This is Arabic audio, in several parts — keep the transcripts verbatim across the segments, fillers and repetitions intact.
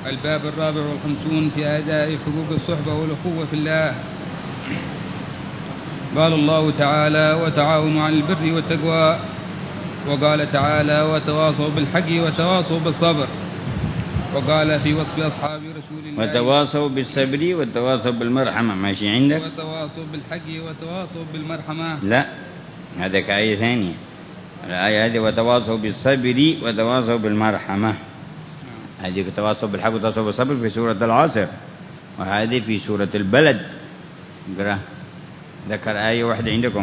الباب الرابع والخمسون في أداء حقوق الصحبة والأخوة في الله. قال الله تعالى: وتعاونوا على البر والتقوى. وقال تعالى: وتواصوا بالحق وتواصوا بالصبر. وقال في وصف أصحاب رسول الله: وتواصوا بالصبر وتواصوا بالمرحمة. ماشي عندك؟ وتواصوا بالحق وتواصوا بالمرحمة. لا، هذا آية ثانية. الآية هذه وتواصوا بالصبر وتواصوا بالمرحمة. هذه تواصوا بالحق وتواصوا بالصبر في سورة العصر، وهذه في سورة البلد. اقرأ، ذكر آية واحدة عندكم.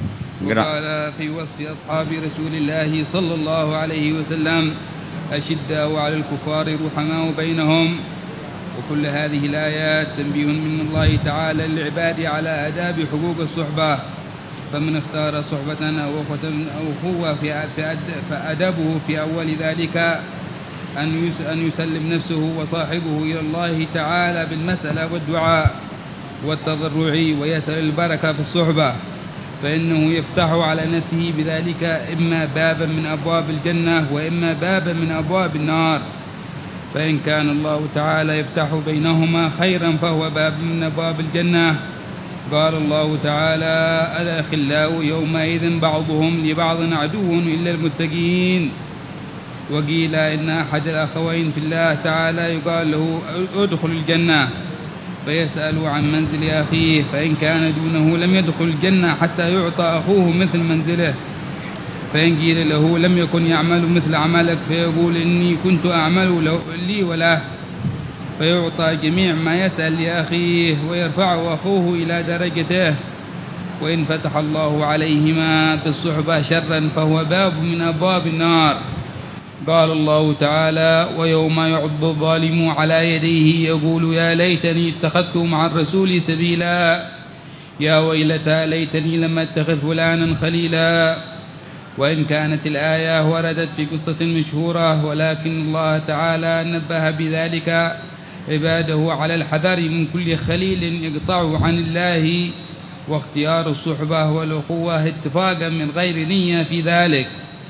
قال في وصف أصحاب رسول الله صلى الله عليه وسلم: أشداء على الكفار رحماء بينهم. وكل هذه الآيات تنبيه من الله تعالى للعباد على آداب حقوق الصحبة، فمن اختار صحبة أو أخوة فأدبه في أول ذلك أن يسلم نفسه وصاحبه إلى الله تعالى بالمسألة والدعاء والتضرع ويسأل البركة في الصحبة، فإنه يفتح على نفسه بذلك إما بابا من أبواب الجنة وإما بابا من أبواب النار. فإن كان الله تعالى يفتح بينهما خيرا فهو باب من أبواب الجنة. قال الله تعالى: الأخلاء يومئذ بعضهم لبعض عدو إلا المتقين. وقيل إن أحد الأخوين في الله تعالى يقال له: ادخل الجنة، فيسأل عن منزل أخيه، فإن كان دونه لم يدخل الجنة حتى يعطى أخوه مثل منزله. فإن قيل له: لم يكن يعمل مثل عملك، فيقول: إني كنت أعمل لي وله، فيعطى جميع ما يسأل لأخيه ويرفع أخوه إلى درجته. وإن فتح الله عليهما بالصحبة شرا فهو باب من أبواب النار. قال الله تعالى: ويوم يعض الظالم على يديه يقول يا ليتني اتخذت مع الرسول سبيلا، يا ويلتى ليتني لم اتخذ فلانا خليلا. وإن كانت الآية وردت في قصة مشهورة، ولكن الله تعالى نبه بذلك عباده على الحذر من كل خليل يقطع عن الله، واختيار الصحبة والأخوة اتفاقا من غير نية في ذلك،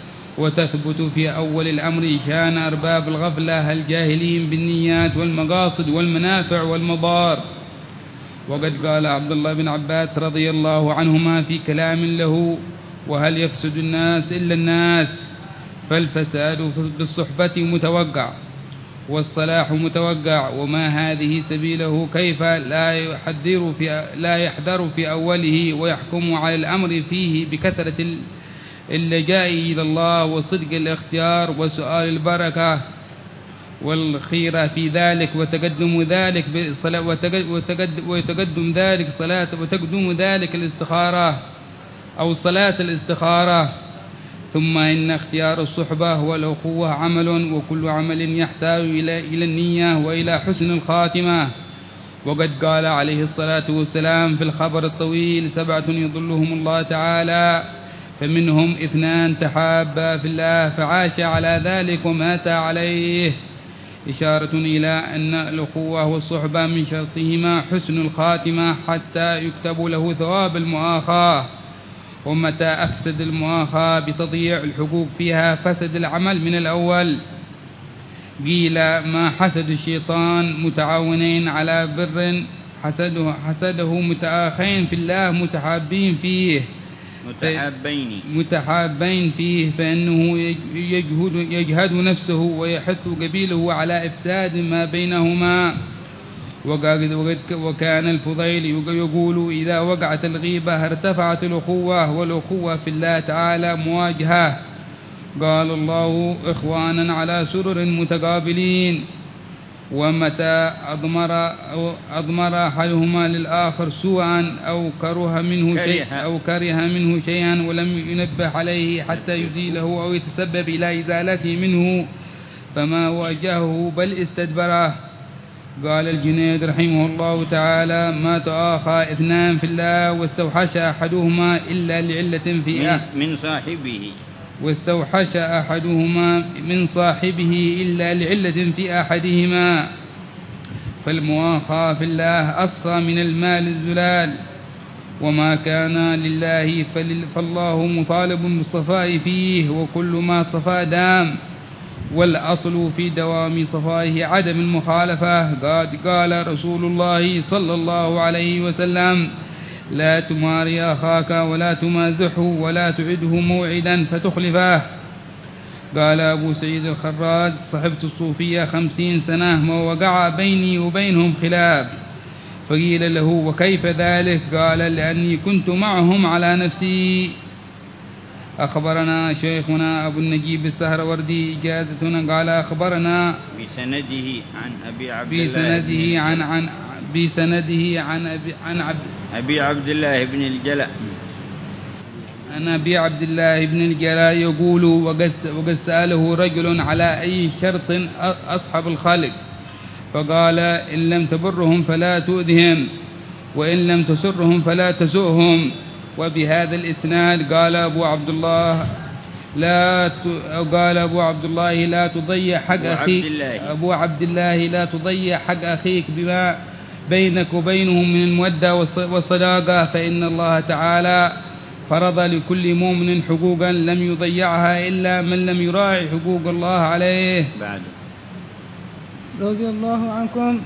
وتثبت في أول الأمر شان أرباب الغفلة الجاهلين بالنيات والمقاصد والمنافع والمضار. وقد قال عبد الله بن عباس رضي الله عنهما في كلام له: وهل يفسد الناس إلا الناس؟ فالفساد بالصحبة متوقع والصلاح متوقع، وما هذه سبيله كيف لا يحذر في, لا يحذر في أوله ويحكم على الأمر فيه بكثرة اللجاء إلى الله وصدق الاختيار وسؤال البركة والخيرة في ذلك، وتقدم ذلك وتقدم ذلك صلاة وتقدم ذلك الاستخارة أو صلاة الاستخارة. ثم إن اختيار الصحبة والأخوة عمل، وكل عمل يحتاج إلى إلى النية وإلى حسن الخاتمة. وقد قال عليه الصلاة والسلام في الخبر الطويل: سبعة يظلهم الله تعالى، فمنهم اثنان تحابا في الله فعاش على ذلك ومات عليه، إشارة إلى أن الأخوة والصحبة من شرطهما حسن الخاتمة حتى يكتب له ثواب المؤاخاة. ومتى أفسد المؤاخاة بتضييع الحقوق فيها فسد العمل من الأول. قيل: ما حسد الشيطان متعاونين على بر، حسده, حسده متآخين في الله متحابين فيه متحابين متحابين فيه فإنه يجهد, يجهد نفسه ويحث قبيله على إفساد ما بينهما. وكان الفضيل يقول: إذا وقعت الغيبة ارتفعت الأخوة، والأخوة في الله تعالى مواجهة. قال الله: إخوانا على سرر متقابلين. ومتى أضمر, أو أضمر أحدهما للآخر سوءا أو كره منه شيء أو كره منه شيئا ولم ينبه عليه حتى يزيله أو يتسبب إلى إزالته منه فما واجهه بل استدبره. قال الجنيد رحمه الله تعالى: ما تآخى اثنان في الله واستوحش أحدهما إلا لعلة في من صاحبه واستوحش أحدهما من صاحبه إلا لعلة في أحدهما. فالمؤاخاة في الله أصفى من المال الزلال، وما كان لله فالله مطالب بالصفاء فيه، وكل ما صفى دام، والأصل في دوام صفائه عدم المخالفة. قد قال رسول الله صلى الله عليه وسلم: لا تماري أخاك ولا تمازحه ولا تعده موعدا فتخلفه. قال أبو سعيد الخراج: صحبت الصوفية خمسين سنة ووقع بيني وبينهم خلاف. فقيل له: وكيف ذلك؟ قال: لأني كنت معهم على نفسي. أخبرنا شيخنا أبو النجيب السهروردي إجازتنا قال: أخبرنا بسنده عن أبي عبد الله بسنده عن عن بسنده عن أبي عن عبد أبي عبد الله بن الجلاء عن أبي عبد الله بن الجلاء يقول: وقد سأله رجل على أي شرط أصحب الخالق، فقال: إن لم تبرهم فلا تؤذهم، وإن لم تسرهم فلا تسؤهم. وبهذا الإسناد قال أبو عبد الله لا ت... قال أبو عبد الله لا تضيع حق أخيك أبو عبد الله لا تضيع حق أخيك بما بينك وبينهم من المودة والصداقة، فإن الله تعالى فرض لكل مؤمن حقوقا لم يضيعها إلا من لم يراعي حقوق الله عليه. بعد رضي الله عنكم.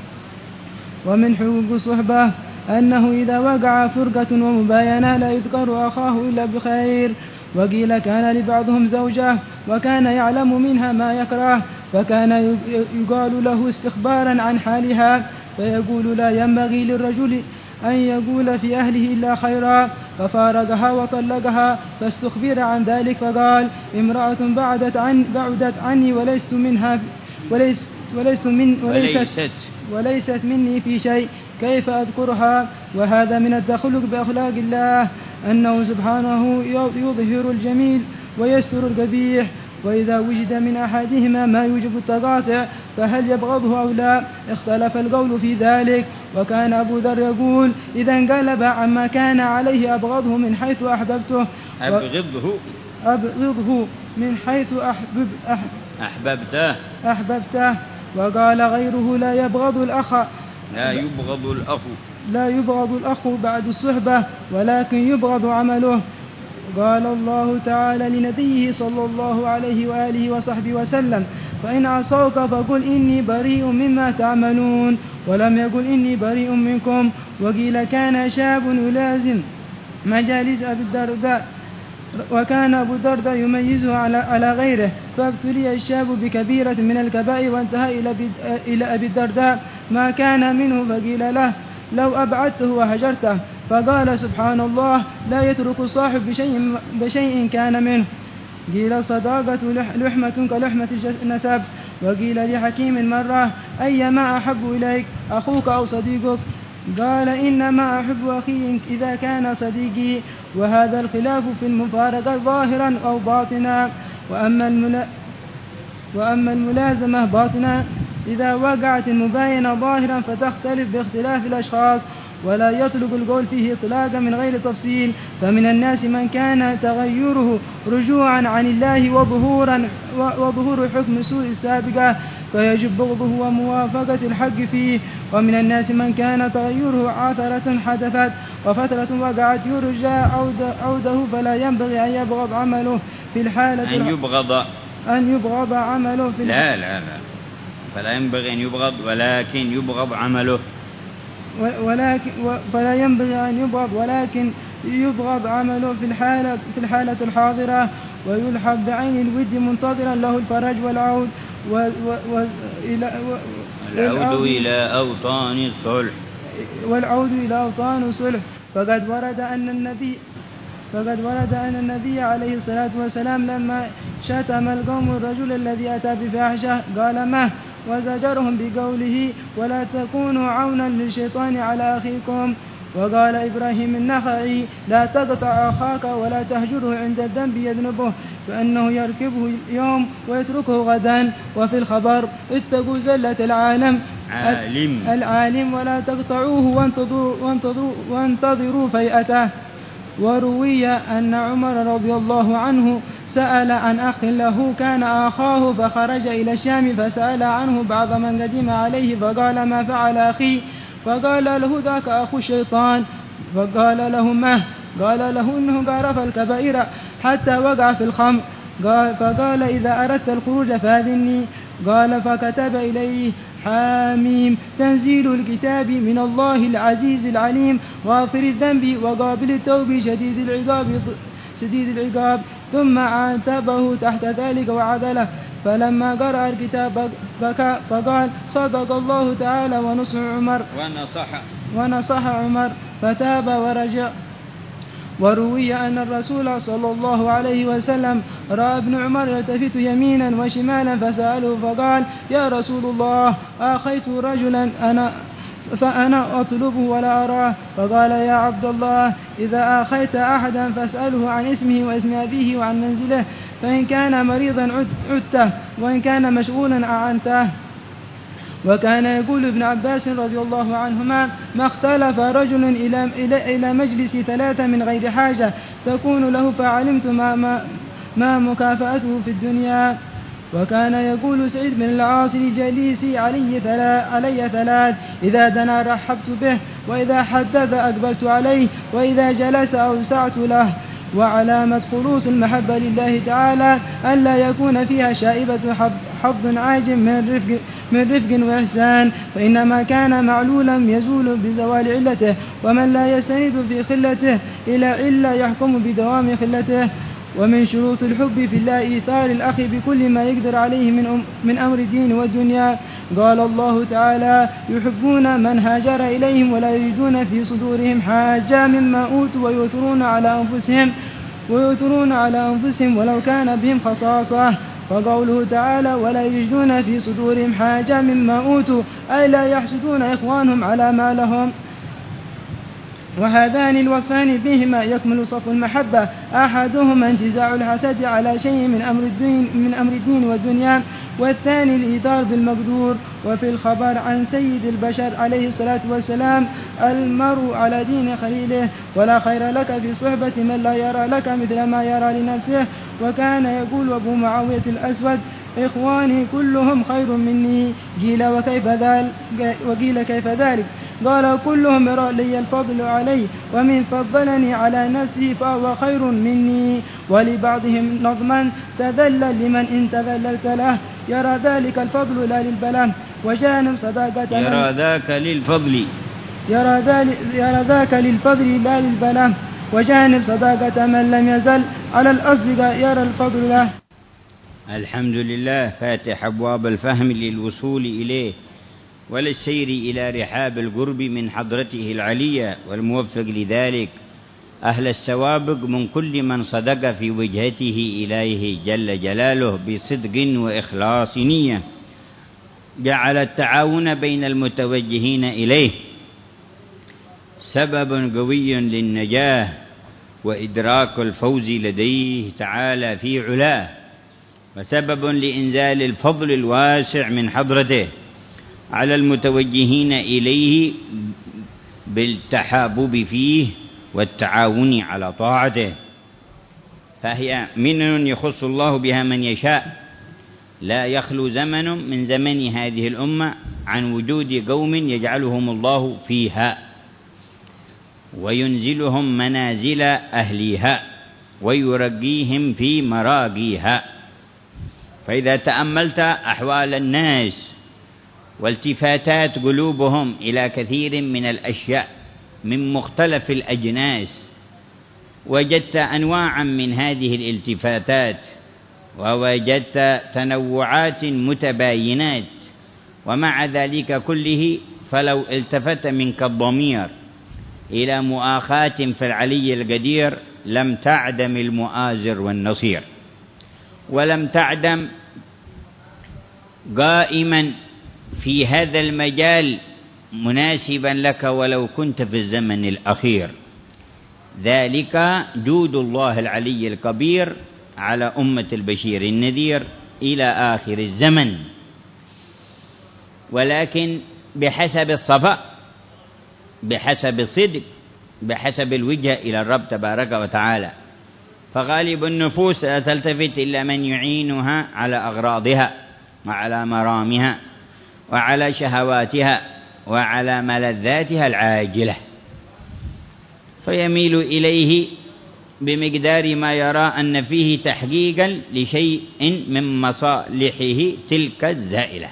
ومن حقوق الصحبة أنه إذا وقع فرقة ومباينة لا يذكر أخاه إلا بخير. وقيل: كان لبعضهم زوجة وكان يعلم منها ما يكره، فكان يقال له استخبارا عن حالها، فيقول: لا ينبغي للرجل أن يقول في أهله إلا خيرا، ففارقها وطلقها، فاستخبر عن ذلك فقال: امرأة بعدت, عن بعدت عني وليست منها وليس وليست من وليست, وليست مني في شيء، كيف أذكرها؟ وهذا من التخلق بأخلاق الله، أنه سبحانه يظهر الجميل ويستر القبيح. وإذا وجد من أحدهما ما يوجب التقاطع فهل يبغضه أو لا؟ اختلف القول في ذلك. وكان أبو ذر يقول: إذا انقلب عما كان عليه أبغضه من حيث أحببته أبغضه أبغضه من حيث أحبب أحب أحببته أحببته. وقال غيره: لا يبغض الأخ لا يبغض الأخ لا يبغض الأخ بعد الصحبة، ولكن يبغض عمله. قال الله تعالى لنبيه صلى الله عليه وآله وصحبه وسلم: فإن عصوك فقل إني بريء مما تعملون، ولم يقل إني بريء منكم. وقيل: كان شاب يلازم مجالس أبي الدرداء، وكان أبو الدرداء يميزه على غيره، فابتلي الشاب بكبيرة من الكبائر وانتهى إلى أبي الدرداء ما كان منه، فقيل له: لو أبعدته وهجرته، فقال: سبحان الله، لا يترك الصاحب بشيء, بشيء كان منه. قيل: صداقة لحمة كلحمة النسب. وقيل لحكيم مرة: أيما أحب إليك، أخوك أو صديقك؟ قال: إنما أحب أخي إذا كان صديقي. وهذا الخلاف في المفارقة ظاهرا أو باطنا. وأما, الملا... وأما الملازمة باطنا إذا وقعت المباينة ظاهرا فتختلف باختلاف الأشخاص، ولا يطلق القول فيه إطلاقا من غير تفصيل. فمن الناس من كان تغيره رجوعا عن الله وظهورا وظهور حكم سوء السابقة فيجب بغضه وموافقة الحق فيه. ومن الناس من كان تغيره عثرة حدثت وفترة وقعت يرجى عوده، فلا ينبغي أن يبغض عمله في الحالة أن يبغض أن يبغض عمله في لا لا لا فلا ينبغي أن يبغض ولكن يبغض عمله ولكن فلا ينبغي أن يبغض ولكن يبغض عمله في الحالة في الحالة الحاضرة، ويلحق بعين الود منتظرا له الفرج والعود و و و إلى و والعود إلى أوطان الصلح والعود إلى أوطان الصلح. فقد ورد أن النبي فقد ورد أن النبي عليه الصلاة والسلام لما شتم القوم الرجل الذي أتى بفاحشة قال: ما وزجرهم بقوله: ولا تكونوا عونا للشيطان على أخيكم. وقال إبراهيم النخعي: لا تقطع أخاك ولا تهجره عند الذنب يذنبه، فإنه يركبه اليوم ويتركه غدا. وفي الخبر: اتقوا زلة العالم عالم العالم ولا تقطعوه وانتظروا, وانتظروا, وانتظروا فيئته. وروي أن عمر رضي الله عنه سأل عن أخ له كان أخاه فخرج إلى الشام، فسأل عنه بعض من قدم عليه فقال: ما فعل أخي؟ فقال له: ذاك أخو الشيطان. فقال له: ما؟ قال له: إنه قارف الكبائر حتى وقع في الخمر. قال فقال إذا أردت الخروج فأذني. قال فكتب إليه حاميم تنزيل الكتاب من الله العزيز العليم غافر الذنب وقابل التوب شديد العقاب شديد العقاب ثم عاتبه تحت ذلك وعدله. فلما قرأ الكتاب بكى فقال صدق الله تعالى ونصح عمر ونصح ونصح عمر فتاب ورجع. وروي أن الرسول صلى الله عليه وسلم رأى ابن عمر يلتفت يمينا وشمالا فسأله فقال يا رسول الله آخيت رجلا أنا فأنا أطلبه ولا أراه. فقال يا عبد الله إذا آخيت أحدا فاسأله عن اسمه واسم أبيه وعن منزله فإن كان مريضا عدته وإن كان مشغولا أعنته. وكان يقول ابن عباس رضي الله عنهما ما اختلف رجل إلى, إلى, إلى مجلس ثلاثة من غير حاجة تكون له فعلمت ما, ما, ما مكافأته في الدنيا. وكان يقول سعيد بن العاص لجليسي علي ثلاث, علي ثلاث إذا دنا رحبت به وإذا حدث أقبلت عليه وإذا جلس أوسعت له. وعلامة خلوص المحبة لله تعالى ألا يكون فيها شائبة حظ عاجم من رفق, من رفق وإحسان فإنما كان معلولا يزول بزوال علته ومن لا يستند في خلته إلى علة يحكم بدوام خلته. ومن شروط الحب في الله إيثار الأخ بكل ما يقدر عليه من, من أمر الدين والدنيا. قال الله تعالى يحبون من هاجر إليهم ولا يجدون في صدورهم حاجة مما أوتوا ويؤثرون على أنفسهم ويؤثرون على أنفسهم ولو كان بهم خصاصة. وقوله تعالى ولا يجدون في صدورهم حاجة مما أوتوا أي لا يحسدون إخوانهم على ما لهم. وهذان الوصفان بهما يكمل صف المحبة أحدهما انتزاع الحسد على شيء من أمر الدين, من أمر الدين والدنيا والثاني الإيثار بالمقدور. وفي الخبر عن سيد البشر عليه الصلاة والسلام المرء على دين خليله ولا خير لك في صحبة من لا يرى لك مثل ما يرى لنفسه. وكان يقول أبو معاوية الأسود إخواني كلهم خير مني. قيل وكيف ذلك وقيل كيف ذلك قال كلهم يرى لي الفضل علي ومن فضلني على نفسي فهو خير مني. ولبعضهم نظما تذلل لمن إن تذللت له يرى ذلك الفضل لا للبلاء وجانب صداقة يرى ذاك للفضل يرى ذلك يرى ذاك للفضل لا للبلاء وجانب صداقة من لم يزل على الأصدقاء يرى الفضل له. الحمد لله فاتح أبواب الفهم للوصول إليه وللسير إلى رحاب القرب من حضرته العلية والموفق لذلك أهل السوابق من كل من صدق في وجهته إليه جل جلاله بصدق وإخلاص نية جعل التعاون بين المتوجهين إليه سبب قوي للنجاة وإدراك الفوز لديه تعالى في علاه وسبب لإنزال الفضل الواسع من حضرته على المتوجهين إليه بالتحابب فيه والتعاون على طاعته. فهي منن يخص الله بها من يشاء لا يخلو زمن من زمن هذه الأمة عن وجود قوم يجعلهم الله فيها وينزلهم منازل أهليها ويرقيهم في مراقيها. فإذا تأملت أحوال الناس والتفاتات قلوبهم إلى كثير من الأشياء من مختلف الأجناس وجدت أنواعا من هذه الالتفاتات ووجدت تنوعات متباينات ومع ذلك كله فلو التفت منك الضمير إلى مؤاخاة في العلي القدير لم تعدم المؤازر والنصير ولم تعدم قائما في هذا المجال مناسبا لك ولو كنت في الزمن الأخير. ذلك جود الله العلي الكبير على أمة البشير النذير إلى آخر الزمن ولكن بحسب الصفاء بحسب الصدق بحسب الوجهة إلى الرب تبارك وتعالى. فغالب النفوس لا تلتفت إلا من يعينها على أغراضها وعلى مرامها وعلى شهواتها وعلى ملذاتها العاجلة فيميل إليه بمقدار ما يرى أن فيه تحقيقا لشيء من مصالحه تلك الزائلة.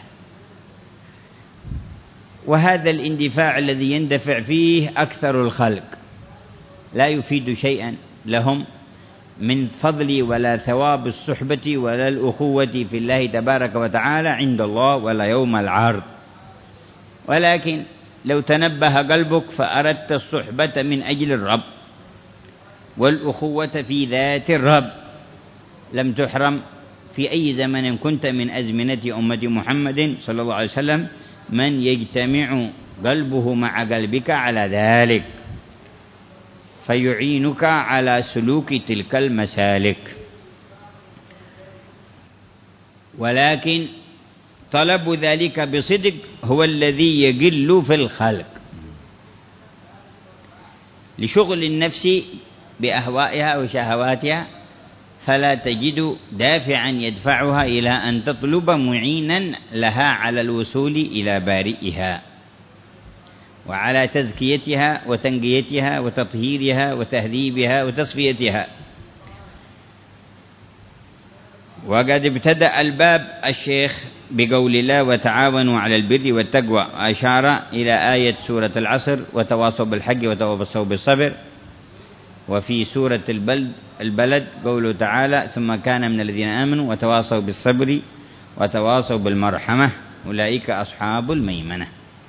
وهذا الاندفاع الذي يندفع فيه أكثر الخلق لا يفيد شيئا لهم من فضل ولا ثواب الصحبة ولا الأخوة في الله تبارك وتعالى عند الله ولا يوم العرض. ولكن لو تنبه قلبك فأردت الصحبة من أجل الرب والأخوة في ذات الرب لم تحرم في أي زمن كنت من أزمنة أمة محمد صلى الله عليه وسلم من يجتمع قلبه مع قلبك على ذلك فيعينك على سلوك تلك المسالك. ولكن طلب ذلك بصدق هو الذي يقل في الخلق لشغل النفس بأهوائها وشهواتها، فلا تجد دافعا يدفعها إلى أن تطلب معينا لها على الوصول إلى بارئها وعلى تزكيتها وتنقيتها وتطهيرها وتهذيبها وتصفيتها. وقد ابتدأ الباب الشيخ بقول الله وتعاونوا على البر والتقوى، أشار إلى آية سورة العصر وتواصوا بالحق وتواصوا بالصبر. وفي سورة البلد, البلد قوله تعالى ثم كان من الذين آمنوا وتواصوا بالصبر وتواصوا بالمرحمة أولئك أصحاب الميمنة.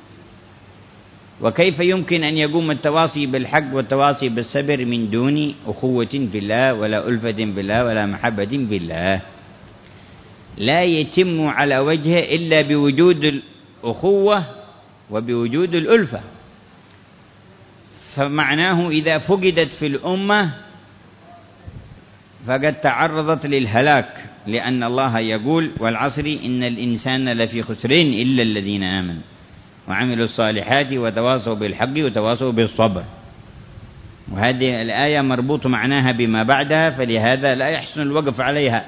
وكيف يمكن أن يقوم التواصي بالحق والتواصي بالصبر من دون أخوة في الله ولا ألفة في الله ولا محبة في الله؟ لا يتم على وجهه إلا بوجود الأخوة وبوجود الألفة. فمعناه إذا فقدت في الأمة فقد تعرضت للهلاك، لأن الله يقول والعصر إن الإنسان لفي خسرين إلا الذين آمنوا وعملوا الصالحات وتواصوا بالحق وتواصوا بالصبر. وهذه الآية مربوط معناها بما بعدها، فلهذا لا يحسن الوقف عليها.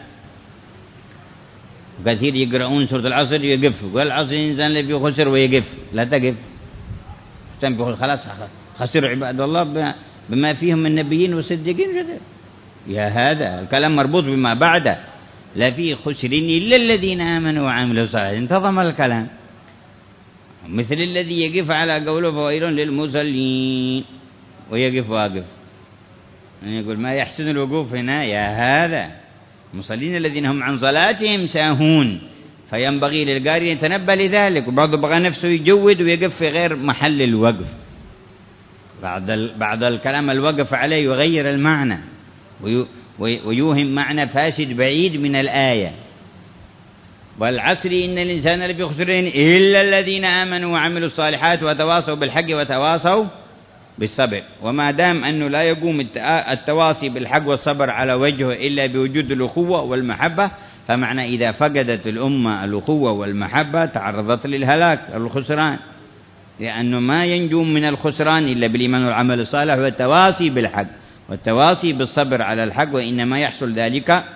كثير يقرؤون سورة العصر يقف، والعصر الإنسان لفي خسر ويقف. لا تقف، تنبه خلاص خسر عباد الله بما فيهم من نبيين وصديقين. يا هذا الكلام مربوط بما بعده، لا في خسر إلا الذين آمنوا وعملوا الصالحات. انتظم الكلام، مثل الذي يقف على قوله فويل للمصلين ويقف واقف، يقول ما يحسن الوقوف هنا. يا هذا المصلين الذين هم عن صلاتهم ساهون، فينبغي للقارئ أن يتنبه لذلك. وبعضه بغى نفسه يجود ويقف في غير محل الوقف، بعد بعد الكلام الوقف عليه يغير المعنى ويوهم معنى فاسد بعيد من الآية. والعصر إن الإنسان لفي خسرين إلا الذين آمنوا وعملوا الصالحات وتواصوا بالحق وتواصوا بالصبر. وما دام أنه لا يقوم التواصي بالحق والصبر على وجهه إلا بوجود الأخوة والمحبة، فمعنى إذا فقدت الأمة الأخوة والمحبة تعرضت للهلاك الخسران، لأنه ما ينجو من الخسران إلا بالإيمان والعمل الصالح والتواصي بالحق والتواصي بالصبر على الحق. وإنما يحصل ذلك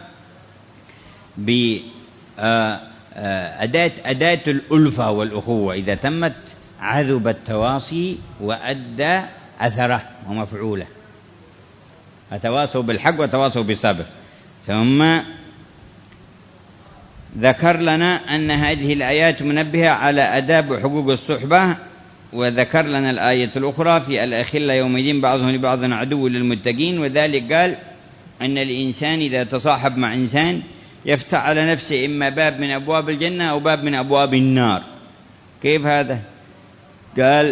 بأداة أداة الألفة والأخوة. إذا تمت عذب التواصي وأدى أثره ومفعوله. فتواصوا بالحق وتواصوا بالصبر. ثم ذكر لنا أن هذه الآيات منبهة على أداب وحقوق الصحبة، وذكر لنا الآية الأخرى في الأخلة يومئذ بعضهم لبعض عدو للمتقين. وذلك قال أن الإنسان إذا تصاحب مع إنسان يفتح على نفسه إما باب من أبواب الجنة أو باب من أبواب النار. كيف هذا؟ قال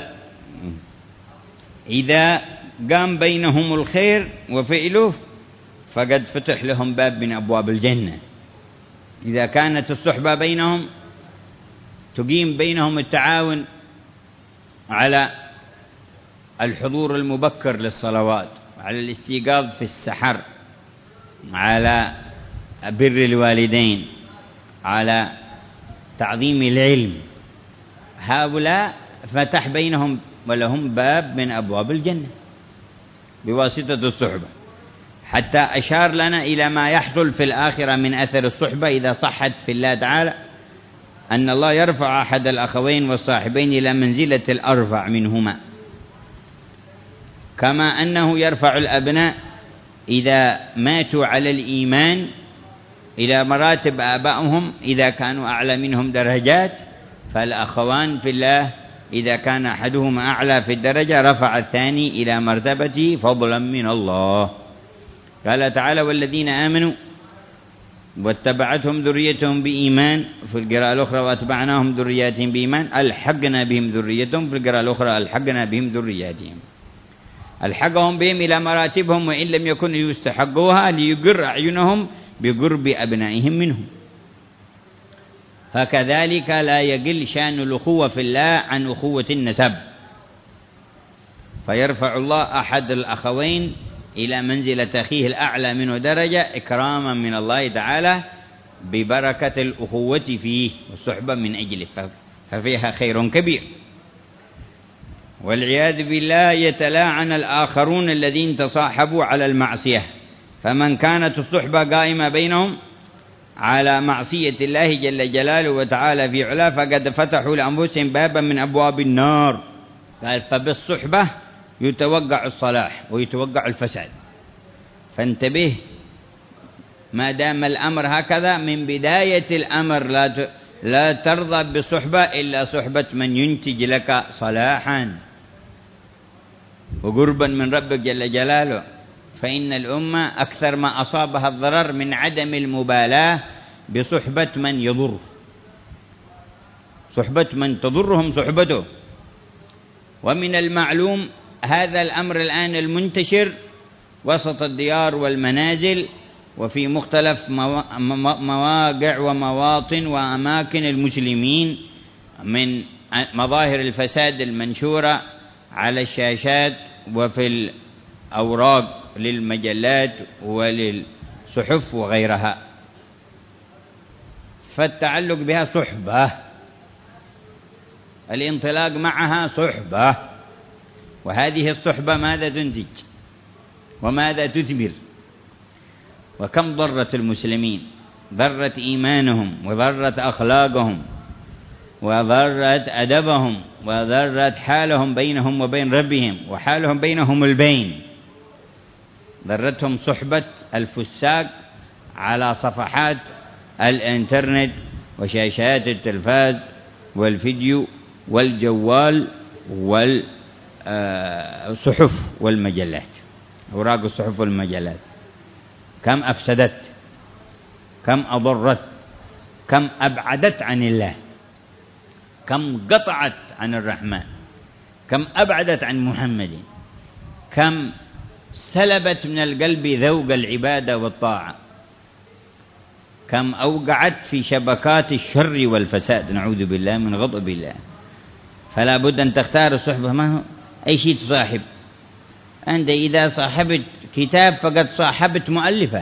إذا قام بينهم الخير وفعله فقد فتح لهم باب من أبواب الجنة. إذا كانت الصحبة بينهم تقيم بينهم التعاون على الحضور المبكر للصلوات، على الاستيقاظ في السحر، على بر الوالدين، على تعظيم العلم، هؤلاء فتح بينهم ولهم باب من أبواب الجنة بواسطة الصحبة. حتى أشار لنا إلى ما يحصل في الآخرة من أثر الصحبة إذا صحت في الله تعالى، أن الله يرفع أحد الأخوين والصاحبين إلى منزلة الأرفع منهما، كما أنه يرفع الأبناء إذا ماتوا على الإيمان إلى مراتب آبائهم إذا كانوا أعلى منهم درجات، فالأخوان في الله إذا كان أحدهما أعلى في الدرجة رفع الثاني إلى مرتبته فضلا من الله. قال تعالى: والذين آمنوا واتبعتهم ذريتهم بإيمان، في القراءة الأخرى واتبعناهم ذرياتهم بإيمان، ألحقنا بهم ذريتهم، في القراءة الأخرى ألحقنا بهم ذرياتهم. ألحقهم بهم إلى مراتبهم وإن لم يكونوا يستحقوها ليقر أعينهم بقرب أبنائهم منهم. فكذلك لا يقل شأن الأخوة في الله عن أخوة النسب، فيرفع الله أحد الأخوين إلى منزلة أخيه الأعلى منه درجة إكراما من الله تعالى ببركة الأخوة فيه والصحبة من أجله، ففيها خير كبير. والعياذ بالله يتلاعن الآخرون الذين تصاحبوا على المعصية، فمن كانت الصحبة قائمة بينهم على معصية الله جل جلاله وتعالى في علاه فقد فتحوا لأنفسهم بابا من أبواب النار. قال: فبالصحبة يتوقع الصلاح ويتوقع الفساد، فانتبه ما دام الأمر هكذا من بداية الأمر، لا لا ترضى بصحبة إلا صحبة من ينتج لك صلاحا وقربا من ربك جل جلاله. فإن الأمة أكثر ما أصابها الضرر من عدم المبالاة بصحبة من يضر، صحبة من تضرهم صحبته. ومن المعلوم هذا الأمر الآن المنتشر وسط الديار والمنازل وفي مختلف مواقع ومواطن وأماكن المسلمين من مظاهر الفساد المنشورة على الشاشات وفي الأوراق للمجلات وللصحف وغيرها. فالتعلق بها صحبة، الانطلاق معها صحبة، وهذه الصحبة ماذا تنتج وماذا تثمر؟ وكم ضرت المسلمين، ضرت إيمانهم وضرت أخلاقهم وضرت أدبهم وضرت حالهم بينهم وبين ربهم وحالهم بينهم البين. ضرتهم صحبة الفساق على صفحات الانترنت وشاشات التلفاز والفيديو والجوال والصحف والمجلات، أوراق الصحف والمجلات. كم أفسدت، كم أضرت، كم أبعدت عن الله، كم قطعت عن الرحمن، كم أبعدت عن محمد، كم سلبت من القلب ذوق العبادة والطاعة، كم أوقعت في شبكات الشر والفساد، نعوذ بالله من غضب الله. فلا بد أن تختار الصحبة، ما هو أي شيء تصاحب. أنت إذا صاحبت كتاب فقد صاحبت مؤلفة،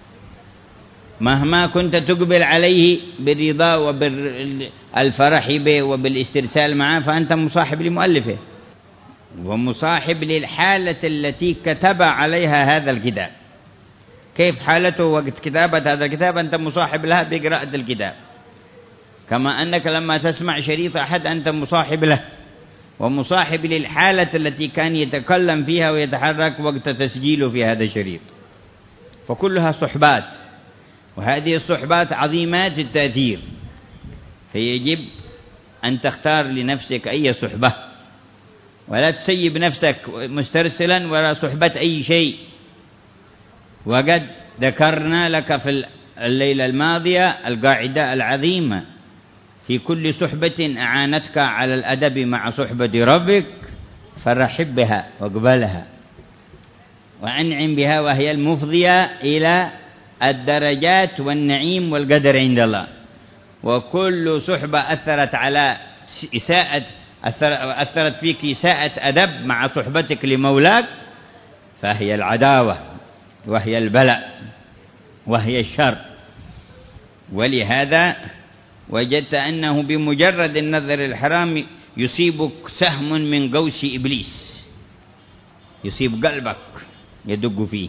مهما كنت تقبل عليه بالرضا وبالفرح به وبالاسترسال معه فأنت مصاحب لمؤلفه ومصاحب للحالة التي كتب عليها هذا الكتاب. كيف حالته وقت كتابة هذا الكتاب؟ أنت مصاحب لها بقراءة الكتاب، كما أنك لما تسمع شريط أحد أنت مصاحب له ومصاحب للحالة التي كان يتكلم فيها ويتحرك وقت تسجيله في هذا الشريط. فكلها صحبات، وهذه الصحبات عظيمات التأثير، فيجب أن تختار لنفسك أي صحبة، ولا تسيب نفسك مسترسلا ولا صحبة أي شيء. وقد ذكرنا لك في الليلة الماضية القاعدة العظيمة: في كل صحبة أعانتك على الأدب مع صحبة ربك فرحب بها واقبلها وأنعم بها، وهي المفضية إلى الدرجات والنعيم والقدر عند الله. وكل صحبة أثرت على إساءة أثرت فيك إساءة أدب مع صحبتك لمولاك فهي العداوة وهي البلاء وهي الشر. ولهذا وجدت أنه بمجرد النظر الحرام يصيبك سهم من قوس إبليس، يصيب قلبك يدق فيه.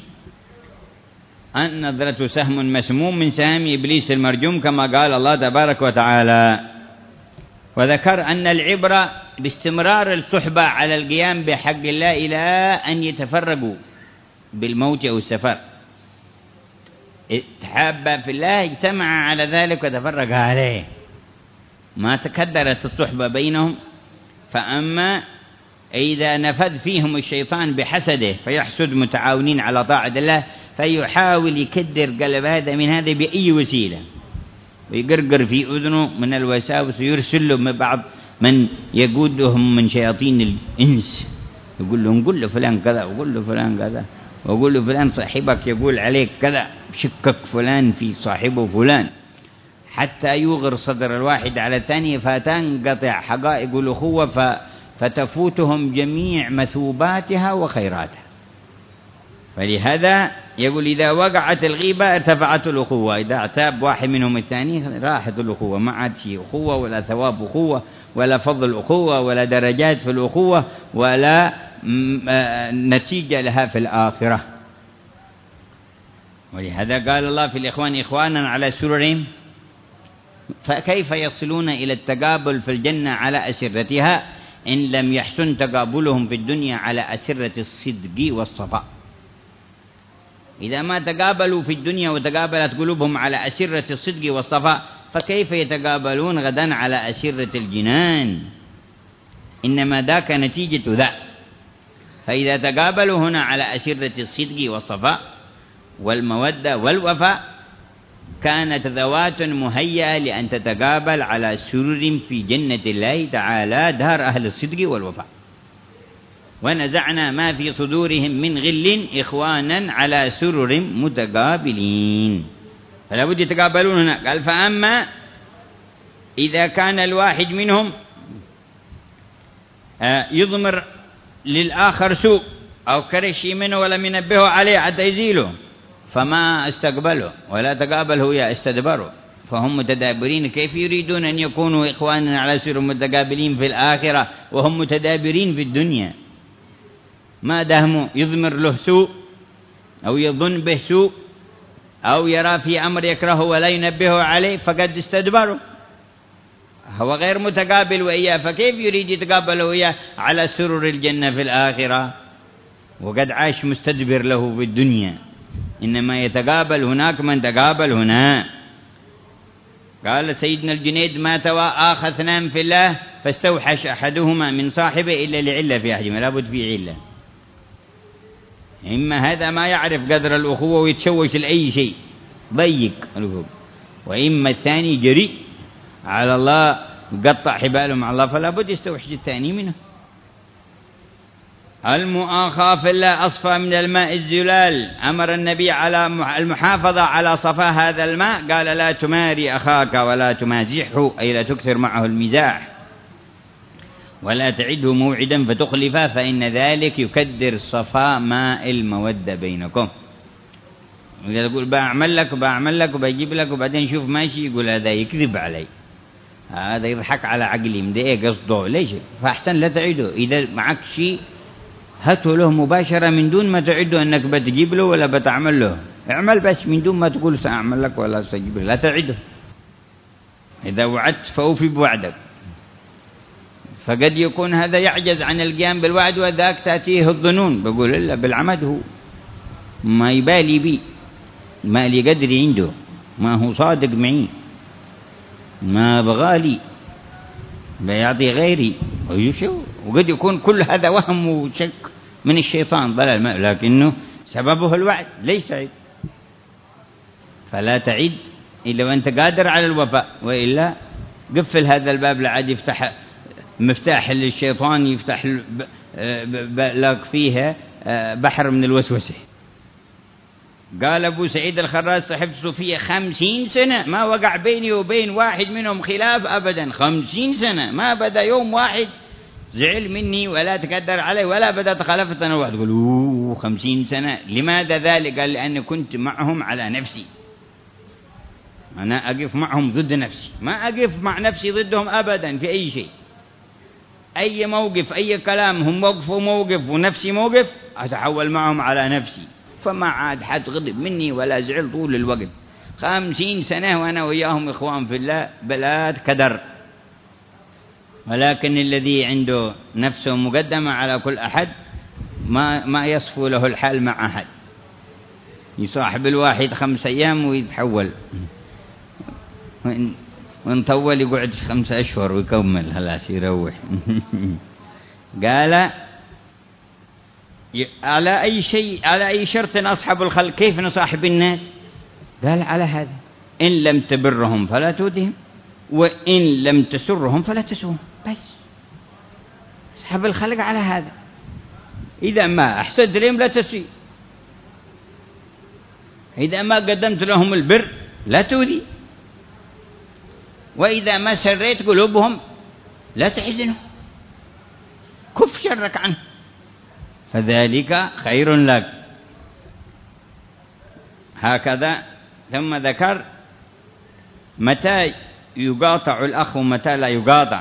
النظرة سهم مسموم من سهام إبليس المرجوم كما قال الله تبارك وتعالى. وذكر أن العبرة باستمرار الصحبة على القيام بحق الله إلى أن يتفرقوا، بالموت أو السفر، تحابا في الله اجتمع على ذلك وتفرق عليه، ما تكدرت الصحبة بينهم. فأما إذا نفذ فيهم الشيطان بحسده فيحسد متعاونين على طاعة الله، فيحاول يكدر قلب هذا من هذا بأي وسيلة، ويقرقر في أذنه من الوساوس، ويرسل له بعض من يقودهم من شياطين الإنس، يقول لهم قل له فلان كذا، وقل له فلان كذا، وقل له فلان صاحبك يقول عليك كذا، شكك فلان في صاحبه فلان، حتى يغر صدر الواحد على الثاني، فتنقطع حقائق الأخوة، فتفوتهم جميع مثوباتها وخيراتها. فلهذا يقول إذا وقعت الغيبة ارتفعت الأخوة، إذا اعتاب واحد منهم الثاني راحت الأخوة، ما عاد شيء أخوة ولا ثواب أخوة ولا فضل أخوة ولا درجات في الأخوة ولا نتيجة لها في الآخرة. ولهذا قال الله في الإخوان إخوانا على سررهم، فكيف يصلون إلى التقابل في الجنة على أسرتها إن لم يحسن تقابلهم في الدنيا على أسرة الصدق والصفاء؟ إذا ما تقابلوا في الدنيا وتقابلت قلوبهم على أسرة الصدق والصفاء، فكيف يتقابلون غدا على أسرة الجنان؟ إنما ذاك نتيجة ذا. فإذا تقابلوا هنا على أسرة الصدق والصفاء والمودة والوفاء، كانت ذوات مهيئة لأن تتقابل على سرر في جنة الله تعالى دار أهل الصدق والوفاء. ونزعنا ما في صدورهم من غل إخوانا على سرر متقابلين، فلا بد يتقابلون هنا. قال فأما إذا كان الواحد منهم يضمر للآخر سوء أو كرشي منه ولا ينبهه عليه حتى يزيله، فما استقبله ولا تقابله يا استدبروا، فهم متدابرين. كيف يريدون أن يكونوا إخوانا على سرر متقابلين في الآخرة وهم متدابرين في الدنيا؟ ما داموا يضمر له سوء أو يظن به سوء أو يرى في أمر يكرهه ولا ينبهه عليه فقد استدبروا، هو غير متقابل وإياه، فكيف يريد يتقابل وإياه على سرر الجنة في الآخرة وقد عاش مستدبر له في الدنيا؟ إنما يتقابل هناك من تقابل هنا. قال سيدنا الجنيد ما تواخى اثنان في الله فاستوحش أحدهما من صاحبه إلا لعلة في أحدهما، لابد في علة، إما هذا ما يعرف قدر الأخوة ويتشوش لأي شيء ضيق الأخوة، وإما الثاني جريء على الله قطع حباله مع الله، فلا بد يستوحش الثاني منه. المؤاخاة في الله أصفى من الماء الزلال، أمر النبي على المحافظة على صفاء هذا الماء، قال لا تماري أخاك ولا تمازحه، أي لا تكثر معه المزاح ولا تعده موعدا فتخلفه، فإن ذلك يكدر صفاء ماء المودة بينكم. إذا تقول بعمل لك وبعمل لك وبجيب لك وبعدين شوف ماشي، يقول هذا يكذب علي، هذا يضحك على عقلي، مدقيق قصده ليش؟ فأحسن لا تعده. إذا معك شيء هاته له مباشرة من دون ما تعده أنك بتجيب له ولا بتعمل له، اعمل بس من دون ما تقول سأعمل لك ولا سأجيب له، لا تعده. إذا وعدت فأوفي بوعدك. فقد يكون هذا يعجز عن القيام بالوعد وذاك تأتيه الظنون، بقول إلا بالعمد هو ما يبالي بي، ما لي قدري عنده، ما هو صادق معي، ما بغالي بيعطي غيري، وقد يكون كل هذا وهم وشك من الشيطان ضلال، لكنه سببه الوعد. ليش تعد؟ فلا تعد إلا وأنت قادر على الوفاء، وإلا قفل هذا الباب لعد يفتح مفتاح للشيطان، يفتح لك فيها بحر من الوسوسة. قال أبو سعيد الخراز صحبت صوفية خمسين سنة ما وقع بيني وبين واحد منهم خلاف أبدا، خمسين سنة ما بدأ يوم واحد زعل مني ولا تقدر علي ولا بدأ تخالفت أنا واحد. قال أوه خمسين سنة، لماذا ذلك؟ قال لأني كنت معهم على نفسي، أنا أقف معهم ضد نفسي، ما أقف مع نفسي ضدهم أبدا في أي شيء. أي موقف أي كلام هم وقفوا موقف ونفسي موقف، أتحول معهم على نفسي، فما عاد حد غضب مني ولا زعل طول الوقت. خمسين سنة وأنا وياهم إخوان في الله بلا كدر. ولكن الذي عنده نفسه مقدمة على كل أحد ما ما يصفو له الحال مع أحد. يصاحب الواحد خمس أيام ويتحول، ونطول يقعد خمسة أشهر ويكمل خلاص يروح. قال على أي شيء على أي شرط أصحاب الخلق كيف نصاحب الناس؟ قال على هذا: إن لم تبرهم فلا تؤذهم، وإن لم تسرهم فلا تسوهم. بس أصحاب الخلق على هذا، إذا ما أحسنت لهم لا تسيء، إذا ما قدمت لهم البر لا تؤذي، وإذا ما سريت قلوبهم لا تحزنهم، كف شرك عنه فذلك خير لك. هكذا. ثم ذكر متى يقاطع الأخ ومتى لا يقاطع.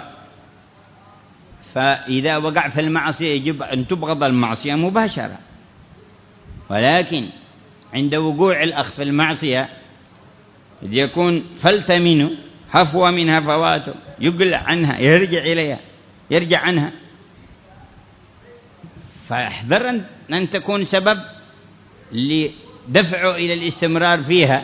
فإذا وقع في المعصية يجب أن تبغض المعصية مباشرة، ولكن عند وقوع الأخ في المعصية يكون فلت منه، هفوة من هفواته، يقلع عنها، يرجع إليها، يرجع عنها. فاحذر أن تكون سبب لدفعه إلى الاستمرار فيها.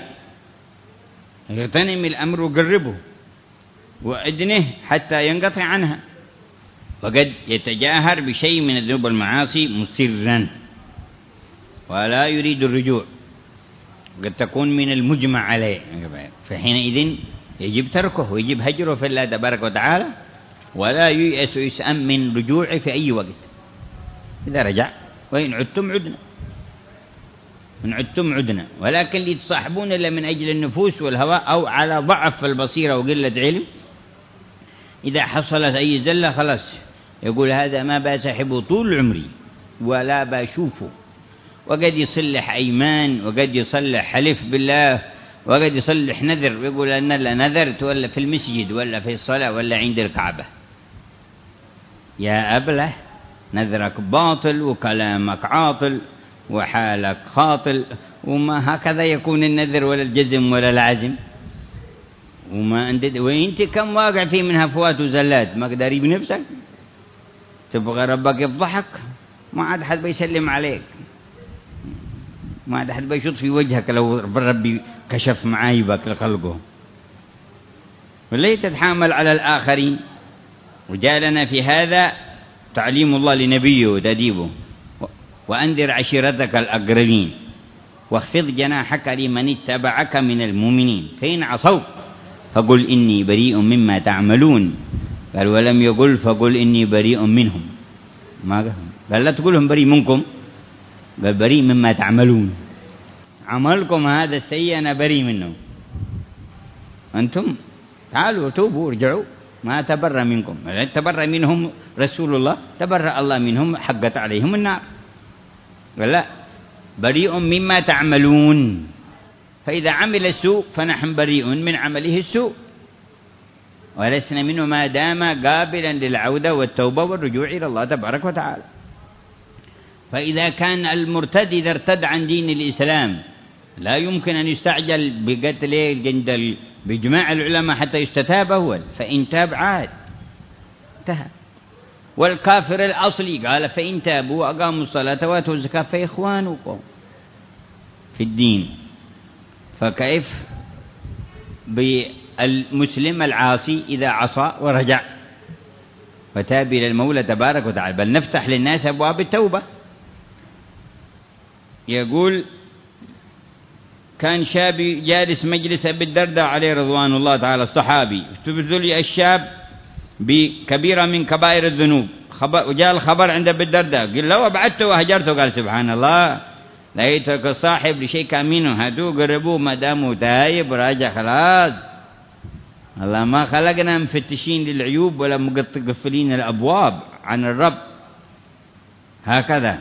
اغتنم الأمر وقربه وأدنه حتى ينقطع عنها. وقد يتجاهر بشيء من الذنوب والمعاصي مسرا ولا يريد الرجوع، قد تكون من المجمع عليه، فحينئذ يجب تركه ويجب هجره في الله تبارك وتعالى، ولا ييأس يسأم من رجوعه في أي وقت إذا رجع. وإن عدتم عدنا، إن عدتم عدنا. ولكن لتصاحبون إلا من أجل النفوس والهوى أو على ضعف في البصيرة وقلة علم، إذا حصلت أي زلة خلاص يقول هذا ما بسحبه طول عمري ولا بشوفه. وقد يصلح أيمان، وقد يصلح حلف بالله، وقد يصلح نذر، ويقول أن لا نذرت ولا في المسجد ولا في الصلاة ولا عند الكعبة. يا أبله، نذرك باطل وكلامك عاطل وحالك خاطل، وما هكذا يكون النذر ولا الجزم ولا العزم. وما أنت وإنت كم واقع فيه من هفوات وزلات، ما قدري بنفسك تبغى ربك يفضحك، ما عاد حد بيسلم عليك، ما عاد حد بيشوط في وجهك لو ربي كشف معايبك لخلقه. وليه تتحامل على الآخرين؟ وجعلنا في هذا تعليم الله لنبيه وتديبه: وأنذر عشيرتك الأقربين واخفض جناحك لمن اتبعك من المؤمنين فإن عصوك فقل إني بريء مما تعملون. قال ولم يقل فقل إني بريء منهم، ما قال قال لا تقولهم بريء منكم، قال بريء مما تعملون. عملكم هذا السيء أنا بريء منه، أنتم تعالوا توبوا ارجعوا، ما تبرأ منكم. تبرأ منهم رسول الله، تبرأ الله منهم، حقت عليهم النار. ولا بريء مما تعملون، فإذا عمل السوء فنحن بريء من عمله السوء، ولسنا منه ما دام قابلا للعودة والتوبة والرجوع إلى الله تبارك وتعالى. فإذا كان المرتد إذا ارتد عن دين الإسلام لا يمكن أن يستعجل بقتله الجندل بإجماع العلماء حتى يستتاب أول، فإن تاب عاد انتهى. والكافر الأصلي قال فإن تابوا وأقاموا الصلاة وآتوا الزكاة فإخوانكم في الدين. فكيف بالمسلم العاصي إذا عصى ورجع وتاب إلى المولى تبارك وتعالى؟ بل نفتح للناس أبواب التوبة. يقول كان شاب جالس مجلس أبي الدرداء عليه رضوان الله تعالى الصحابي، ابتلي الشاب بكبيرة من كبائر الذنوب، وجاء الخبر عند أبي الدرداء قال لو أبعدته وهجرته، قال سبحان الله لا يترك الصاحب لشيء كامينه، هاتوه قربوه ما دامه تايب راجع خلاص. الله ما خلقنا مفتشين للعيوب ولا مقفلين الأبواب عن الرب. هكذا.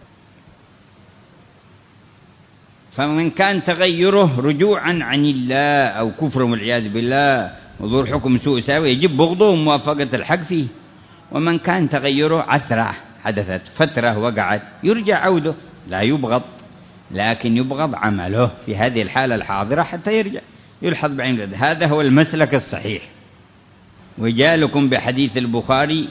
فمن كان تغيره رجوعا عن الله أو كفر والعياذ بالله وظهور حكم سوء ساوي يجب بغضه وموافقة الحق فيه. ومن كان تغيره عثرة حدثت فترة وقعت يرجع عوده، لا يبغض لكن يبغض عمله في هذه الحالة الحاضرة حتى يرجع يلحظ بعين. هذا هو المسلك الصحيح. وجالكم بحديث البخاري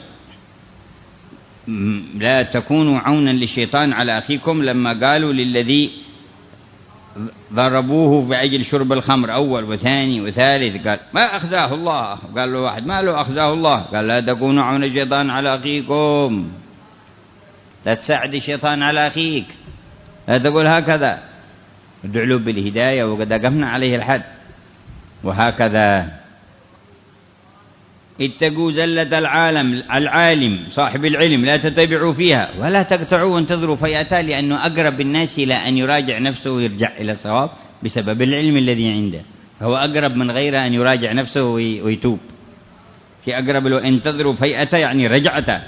لا تكونوا عونا للشيطان على أخيكم، لما قالوا للذي ضربوه بأجل شرب الخمر أول وثاني وثالث، قال ما أخزاه الله. قال له واحد ما له أخزاه الله؟ قال لا تكونوا عون الشيطان على أخيكم، لا تساعد الشيطان على أخيك، لا تقول هكذا، ادعوا له بالهداية وقد أقمنا عليه الحد. وهكذا اتقوا زلة العالم العالم صاحب العلم، لا تتبعوا فيها ولا تقطعوا وانتظروا فيأتى، لأنه أقرب الناس إلى أن يراجع نفسه ويرجع إلى الصواب بسبب العلم الذي عنده، فهو أقرب من غيره أن يراجع نفسه ويتوب. في أقرب له انتظروا فيأتى يعني رجعته.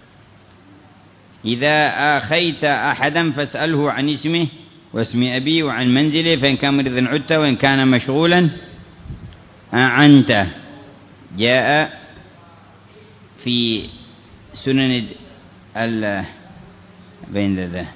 إذا آخيت أحدا فاسأله عن اسمه واسم أبيه وعن منزله، فإن كان مريضا عدت وإن كان مشغولا أعنته. جاء في سنن ال بين ذا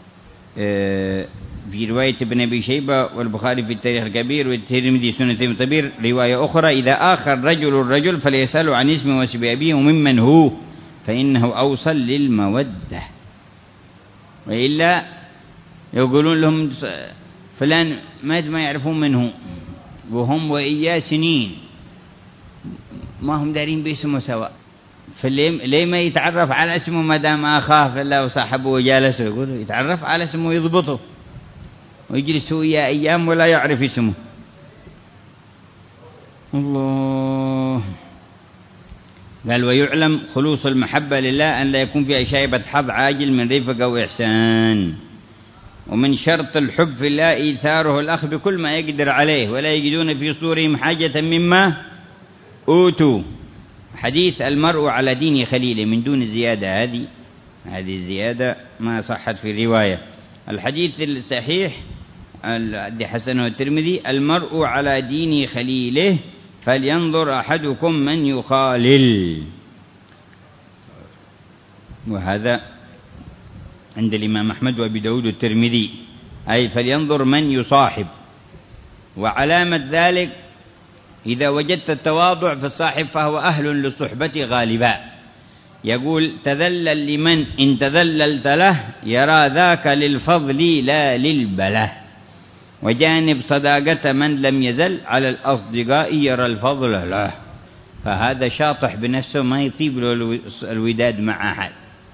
في رواية ابن أبي شيبة والبخاري في التاريخ الكبير والترمذي سنن الكبير رواية أخرى: إذا آخر رجل الرجل فليسأله عن اسمه واسم أبيه وممن هو، فإنه أوصل للمودة. وإلا يقولون لهم فلان مات ما يعرفون منه، وهم وإياه سنين ما هم دارين باسمه سواء، فليه ما يتعرف على اسمه ما دام أخاه فلا وصاحبه وجالسه؟ يقول يتعرف على اسمه ويضبطه ويجلس وياه أيام ولا يعرف اسمه. الله قال: ويعلم خلوص المحبة لله أن لا يكون فيها شائبة حظ عاجل من رفق وإحسان. ومن شرط الحب في الله إيثاره الأخ بكل ما يقدر عليه، ولا يجدون في صدورهم حاجة مما أوتوا. حديث المرء على دين خليله من دون زيادة، هذه هذه الزيادة ما صحت في الرواية. الحديث الصحيح الذي حسنه الترمذي: المرء على دين خليله فلينظر أحدكم من يخالل. وهذا عند الإمام أحمد وأبي داود والترمذي، أي فلينظر من يصاحب. وعلامة ذلك إذا وجدت التواضع في الصاحب فهو أهل للصحبة غالبا. يقول: تذلل لمن إن تذللت له يرى ذاك للفضل لا للبله، وجانب صداقة من لم يزل على الأصدقاء يرى الفضل له. فهذا شاطح بنفسه ما يطيب له الوداد مع أحد.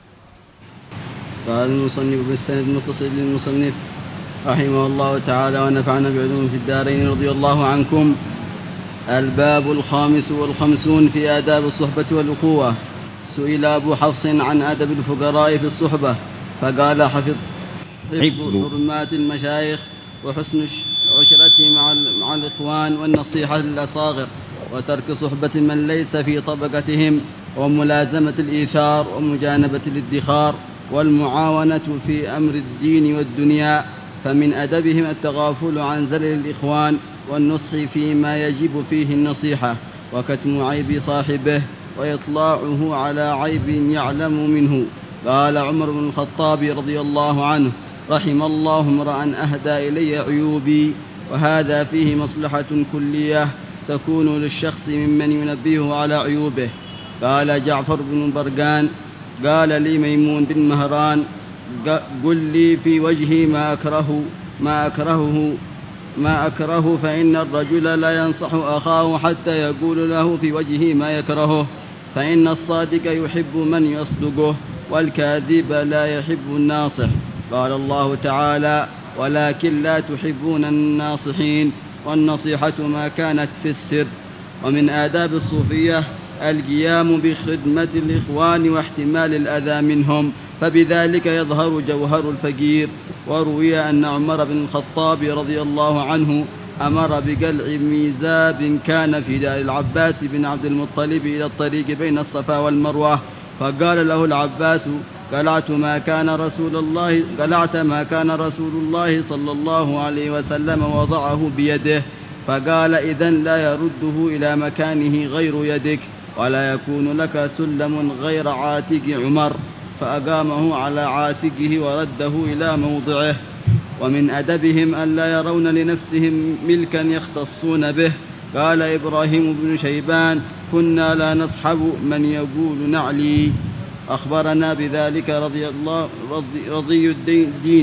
قال المصنف بالسند المتصل للمصنف رحمه الله تعالى ونفعنا بعلوم في الدارين رضي الله عنكم. الباب الخامس والخمسون في آداب الصحبة والأخوة. سئل أبو حفص عن أدب الفقراء في الصحبة فقال: حفظ حفظ حرمات المشايخ وحسن عشرته مع, مع الإخوان والنصيحة للأصاغر وترك صحبة من ليس في طبقتهم وملازمة الإيثار ومجانبة الادخار والمعاونة في أمر الدين والدنيا. فمن أدبهم التغافل عن زلل الإخوان والنصح فيما يجب فيه النصيحة وكتم عيب صاحبه وإطلاعه على عيب يعلم منه. قال عمر بن الخطاب رضي الله عنه: رحم الله امرأ أهدى إلي عيوبي. وهذا فيه مصلحة كلية تكون للشخص ممن ينبهه على عيوبه. قال جعفر بن برقان: قال لي ميمون بن مهران: قل لي في وجهي ما أكره ما أكرهه ما أكره فإن الرجل لا ينصح أخاه حتى يقول له في وجهه ما يكرهه، فإن الصادق يحب من يصدقه والكاذب لا يحب الناصح. قال الله تعالى: ولكن لا تحبون الناصحين، والنصيحة ما كانت في السر. ومن آداب الصوفية القيام بخدمة الإخوان واحتمال الأذى منهم، فبذلك يظهر جوهر الفقير. وروي أن عمر بن الخطاب رضي الله عنه أمر بقلع ميزاب كان في دار العباس بن عبد المطلب إلى الطريق بين الصفا والمروة، فقال له العباس: قلعت ما كان رسول الله قلعت ما كان رسول الله صلى الله عليه وسلم وضعه بيده. فقال: إذن لا يرده إلى مكانه غير يدك، ولا يكون لك سلم غير عاتق عمر. فأقامه على عاتقه ورده إلى موضعه. ومن أدبهم أن لا يرون لنفسهم ملكا يختصون به. قال إبراهيم بن شيبان: كنا لا نصحب من يقول نعلي. أخبرنا بذلك رضي الله رضي, رضي الدين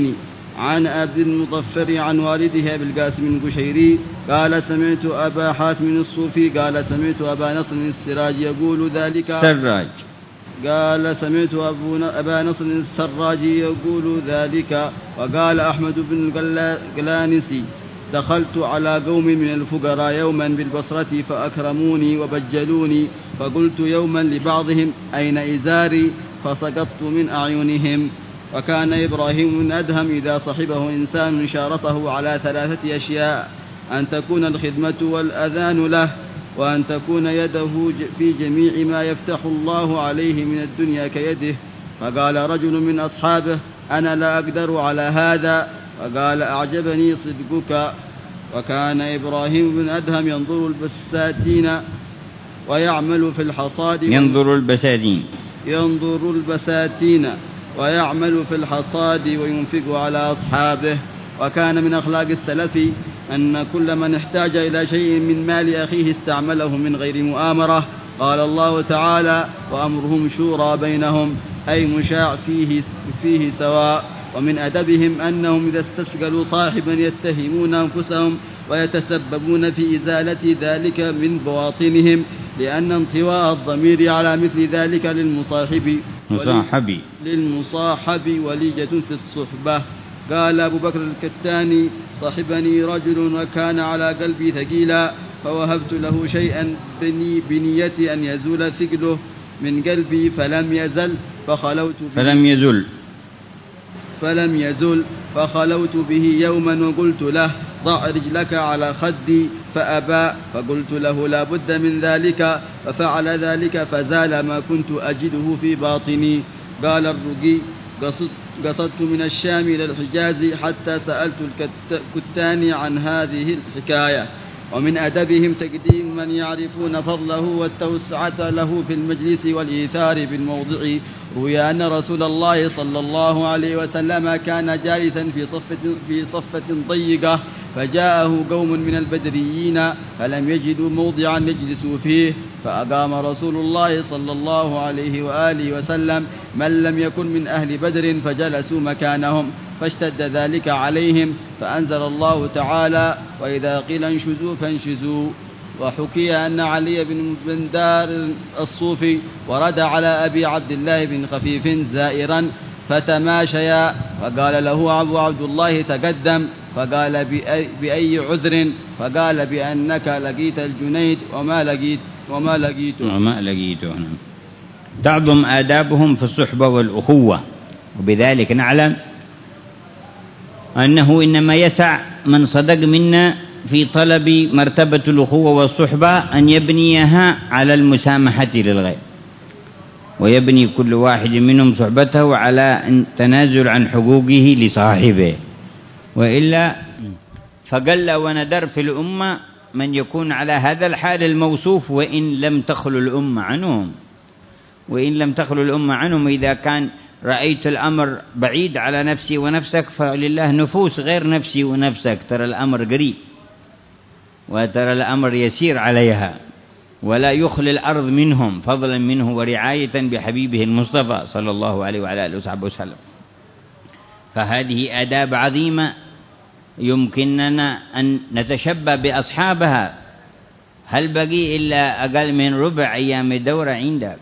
عن أبي المظفر عن والده أبي القاسم القشيري قال سمعت أبا حاتم الصوفي قال سمعت أبا نصر السراج يقول ذلك سراج قال سمعت أبا نصر السراج يقول ذلك. وقال أحمد بن القلانسي دخلت على قوم من الفقراء يوما بالبصرة فأكرموني وبجلوني فقلت يوما لبعضهم أين إزاري فسقطت من أعينهم. وكان إبراهيم من أدهم إذا صحبه إنسان شارطه على ثلاثة أشياء: أن تكون الخدمة والأذان له، وأن تكون يده في جميع ما يفتح الله عليه من الدنيا كيده. فقال رجل من أصحابه أنا لا أقدر على هذا، فقال أعجبني صدقك. وكان إبراهيم بن أدهم ينظر البساتين ويعمل في الحصاد ينظر البساتين ينظر البساتين ويعمل في الحصاد وينفق على أصحابه. وكان من أخلاق السلف أن كل من احتاج إلى شيء من مال أخيه استعمله من غير مؤامرة. قال الله تعالى وأمرهم شورى بينهم، أي مشاع فيه, فيه سواء. ومن أدبهم أنهم إذا استثقلوا صاحبا يتهمون أنفسهم ويتسببون في إزالة ذلك من بواطنهم، لأن انطواء الضمير على مثل ذلك للمصاحب مصاحبي للمصاحب وليجة في الصحبة. قال أبو بكر الكتاني صاحبني رجل وكان على قلبي ثقيلا فوهبت له شيئا بني بنية أن يزول ثقله من قلبي فلم يزل فخلوت به فلم يزل فلم يزل فخلوت به يوما وقلت له ضع رجلك على خدي فأبى، فقلت له لا بد من ذلك ففعل ذلك فزال ما كنت أجده في باطني. قال الرقي قصدت من الشام إلى الحجاز حتى سألت الكتاني عن هذه الحكاية. ومن أدبهم تقديم من يعرفون فضله والتوسعة له في المجلس والإيثار بالموضع. روي أن رسول الله صلى الله عليه وسلم كان جالسا في صفة, في صفة ضيقة فجاءه قوم من البدريين فلم يجدوا موضعا يجلسوا فيه، فأقام رسول الله صلى الله عليه وآله وسلم من لم يكن من أهل بدر فجلسوا مكانهم، فاشتد ذلك عليهم فأنزل الله تعالى وإذا قيل انشزوا فانشزوا. وحكي أن علي بن بندار الصوفي ورد على أبي عبد الله بن خفيف زائرا فتماشيا فقال له أبو عبد الله تقدم، فقال بأي, بأي عذر؟ فقال بأنك لقيت الجنيد وما لقيت وما لقيته وما لقيته تعظم آدابهم في الصحبة والأخوة. وبذلك نعلم أنه إنما يسع من صدق منا في طلب مرتبة الأخوة والصحبة أن يبنيها على المسامحة للغير، ويبني كل واحد منهم صحبته على التنازل عن حقوقه لصاحبه، وإلا فقل وندر في الأمة من يكون على هذا الحال الموصوف وإن لم تخلو الأمة عنهم وإن لم تخلو الأمة عنهم. إذا كان رأيت الأمر بعيد على نفسي ونفسك فلله نفوس غير نفسي ونفسك، ترى الأمر قريب وترى الأمر يسير عليها، ولا يخلي الأرض منهم فضلا منه ورعاية بحبيبه المصطفى صلى الله عليه وعلى آله وصحبه وسلم. فهذه آداب عظيمة يمكننا أن نتشبه بأصحابها. هل بقي إلا أقل من ربع أيام الدورة عندك؟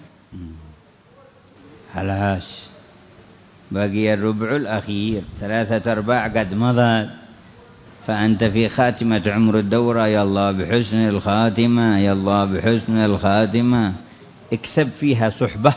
خلاص بقي الربع الأخير، ثلاثة أرباع قد مضت، فأنت في خاتمة عمر الدورة. يا الله بحسن الخاتمة، يا الله بحسن الخاتمة. اكسب فيها صحبة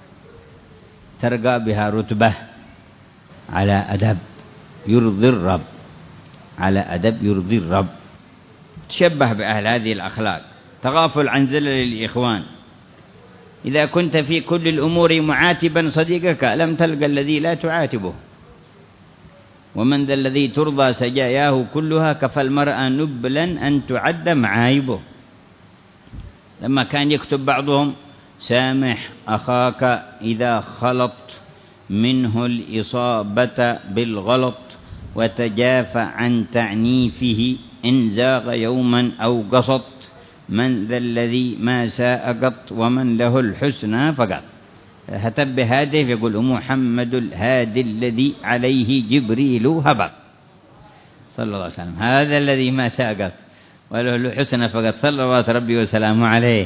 ترقى بها رتبة على أدب يرضي الرب، على أدب يرضي الرب. تشبه بأهل هذه الأخلاق. تغافل عن زلل الإخوان. إذا كنت في كل الأمور معاتبا صديقك لم تلقى الذي لا تعاتبه. ومن ذا الذي ترضى سجاياه كلها كفى المرأة نبلا أن تعد معايبه. لما كان يكتب بعضهم سامح أخاك إذا خلط منه الإصابة بالغلط وتجافى عن تعنيفه إن زاغ يوما أو قصط. من ذا الذي ما ساء قط ومن له الحسنى فقط. هتب بهاتف يقول محمد الهادي الذي عليه جبريل هبط صلى الله عليه وسلم، هذا الذي ما ساقط وله الحسنى فقط صلوات ربي وسلامه عليه.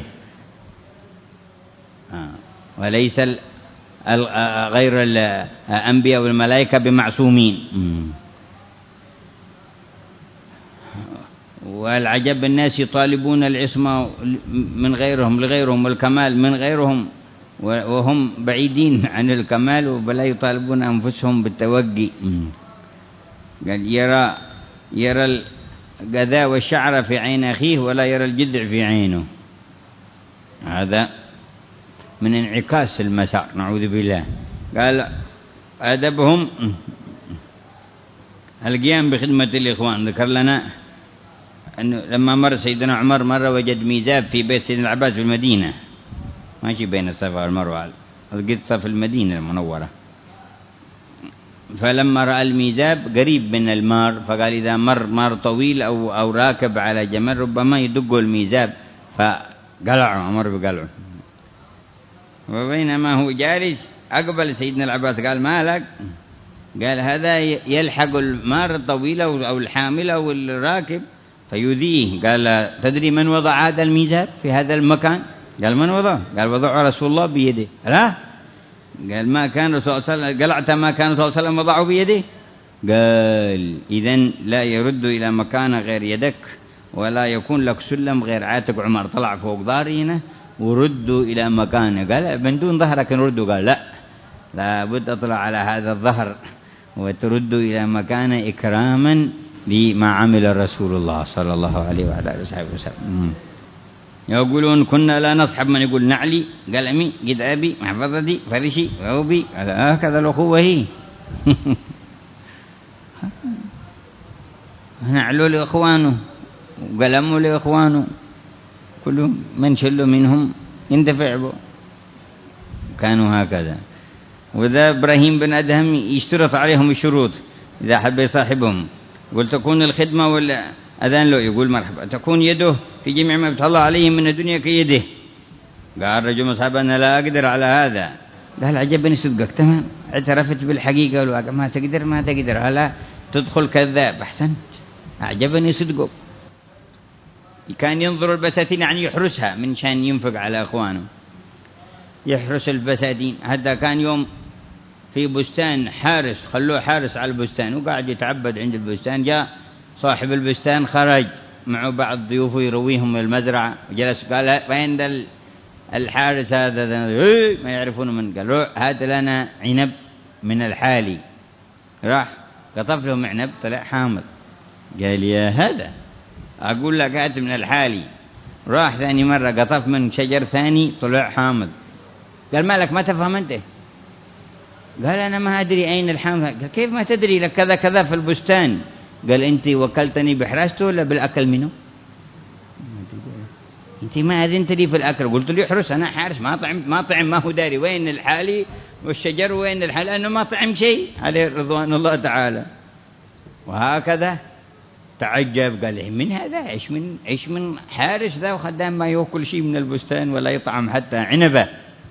آه. وليس غير الأنبياء والملائكة بمعصومين. والعجب الناس يطالبون العصمة من غيرهم لغيرهم والكمال من غيرهم وهم بعيدين عن الكمال وبلا يطالبون أنفسهم بالتوقي. قال يرى يرى القذاء والشعر في عين أخيه ولا يرى الجذع في عينه. هذا من انعكاس المسار نعوذ بالله. قال أدبهم القيام بخدمة الإخوان. ذكر لنا أنه لما مر سيدنا عمر مر وجد ميزاب في بيت سيدنا العباس في المدينة ماشي بين الصفا والمروة، القصة في المدينة المنورة. فلما رأى الميزاب قريب من المار فقال إذا مر مار طويل أو, أو راكب على جمل ربما يدقوا الميزاب، فقلعوا عمر بقلعه. وبينما هو جالس أقبل سيدنا العباس قال ما لك؟ قال هذا يلحق المار الطويل أو الحامل أو الراكب فيؤذيه. قال تدري من وضع هذا الميزاب في هذا المكان؟ قال من وضع؟ قال وضعه رسول الله بيده. لا، قال ما كان رسول الله صلى الله عليه وسلم قلعت ما كان رسول الله صلى الله عليه وسلم وضعه بيده. قال إذن لا يرد إلى مكان غير يدك ولا يكون لك سلم غير عاتق عمر. طلع فوق ظهري هنا وردوا إلى مكانه. قال من دون ظهرك نردوا. قال لا، لابد أطلع على هذا الظهر وتردوا إلى مكانه إكراما لما عمل رسول الله صلى الله عليه وعلى آله وصحبه وسلم. يقولون كنا لا نصحب من يقول نعلي قلمي كتابي محفظتي فرشي وأوبي. هكذا الأخوة هي. نعلو لإخوانه وقلموا لإخوانه كل من شل منهم يندفع به. كانوا هكذا. وذا إبراهيم بن أدهم يشترط عليهم الشروط إذا حب يصاحبهم. يقول تكون الخدمة والأذان له يقول مرحبا، تكون يده في جميع ما فتح الله عليهم من الدنيا كيده. قال رجل مصحب أنا لا أقدر على هذا. قال عجبني صدقك. تمام، اعترفت بالحقيقة والواقع. ما تقدر ما تقدر هلا تدخل كذاب. أحسنت، أعجبني صدقك. كان ينظر البساتين يعني يحرسها من شان ينفق على أخوانه، يحرس البساتين. حتى كان يوم في بستان حارس خلوه حارس على البستان وقاعد يتعبد عند البستان. جاء صاحب البستان خرج معه بعض ضيوفه يرويهم من المزرعة وجلس قال وين الحارس هذا؟ ما يعرفونه من. قال هات لنا عنب من الحالي. راح قطف لهم عنب طلع حامض. قال يا هذا أقول لك هات من الحالي. راح ثاني مرة قطف من شجر ثاني طلع حامض. قال مالك ما تفهم أنت؟ قال أنا ما أدري أين الحامض. قال كيف ما تدري؟ لك كذا كذا في البستان. قال أنت وكلتني بحراسته ولا بالأكل منه؟ أنت ما أذنت لي في الأكل. قلت لي احرس، أنا حارس ما طعم ما طعم ما هو داري وين الحالي والشجر وين الحالي لأنه ما طعم شيء عليه رضوان الله تعالى. وهكذا تعجب. قال من هذا؟ إيش من إيش من حارس ذا وخدام ما يأكل شيء من البستان ولا يطعم حتى عنبه.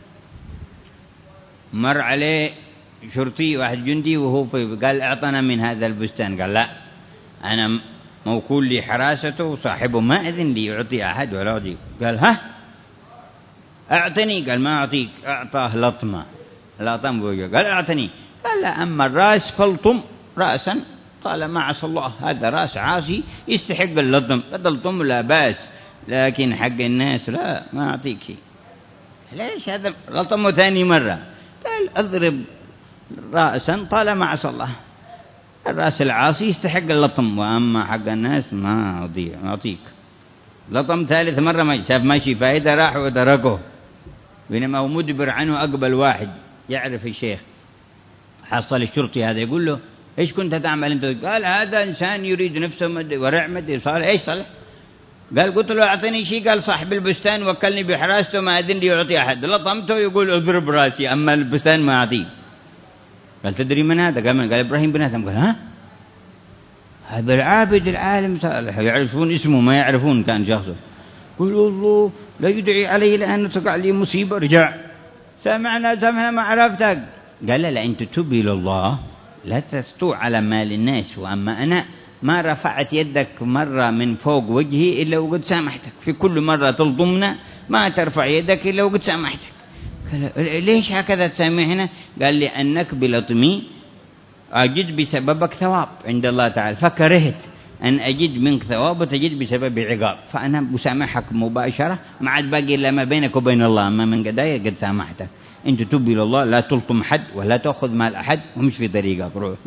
مر عليه شرطي واحد جندي وهو في قال اعطنا من هذا البستان. قال لا، أنا موكول لي حراسته وصاحبه ما أذن لي يعطي أحد ولا أعطي. قال ها أعطني. قال ما أعطيك. أعطاه لطمة لطم بوجهه. قال أعطني. قال لا، أما الرأس فلطم رأسا. قال ما عصى الله، هذا رأس عاصي يستحق اللطم. اللطم لا بأس، لكن حق الناس لا، ما أعطيك شيء. ليش هذا لطمه ثاني مرة؟ قال أضرب رأسا طالما عصى الله. الرأس العاصي يستحق اللطم، وأما حق الناس ما أضيع أعطيك. لطم ثالث مرة ما شاف ماشي فائدة راح وتركه. بينما هو مدبر عنه أقبل واحد يعرف الشيخ. حصل الشرطي هذا يقول له إيش كنت تعمل أنت؟ قال هذا إنسان يريد نفسه مد ورع مد صالح. إيش صالح؟ قال قلت له أعطني شيء. قال صاحب البستان وكلني بحراسته ما أذن لي يعطي أحد. لطمته يقول اضرب راسي، أما البستان ما أعطيه. قال تدري من هذا؟ قال من؟ قال إبراهيم بن أدهم. قال ها هذا العابد العالم صالح. يعرفون اسمه ما يعرفون كان شخصه. قل الله لا يدعي عليه لأن تقع لي مصيبة. رجع سمعنا سمعنا ما عرفتك. قال لا, لا أنت تب إلى الله لا تستوع على مال الناس، وأما أنا ما رفعت يدك مرة من فوق وجهي إلا وقد سامحتك، في كل مرة تلطمنا ما ترفع يدك إلا وقد سامحتك. قال ليش هكذا تسامحنا؟ قال لأنك بلطمي أجد بسببك ثواب عند الله تعالى، فكرهت أن أجد منك ثواب وتجد بسبب عقاب، فأنا بسامحك مباشرة، ما عاد باقي إلا ما بينك وبين الله، أما من قدايا قد سامحتك. أنت تب إلى الله، لا تلطم حد ولا تأخذ مال أحد ومش في طريقك روح.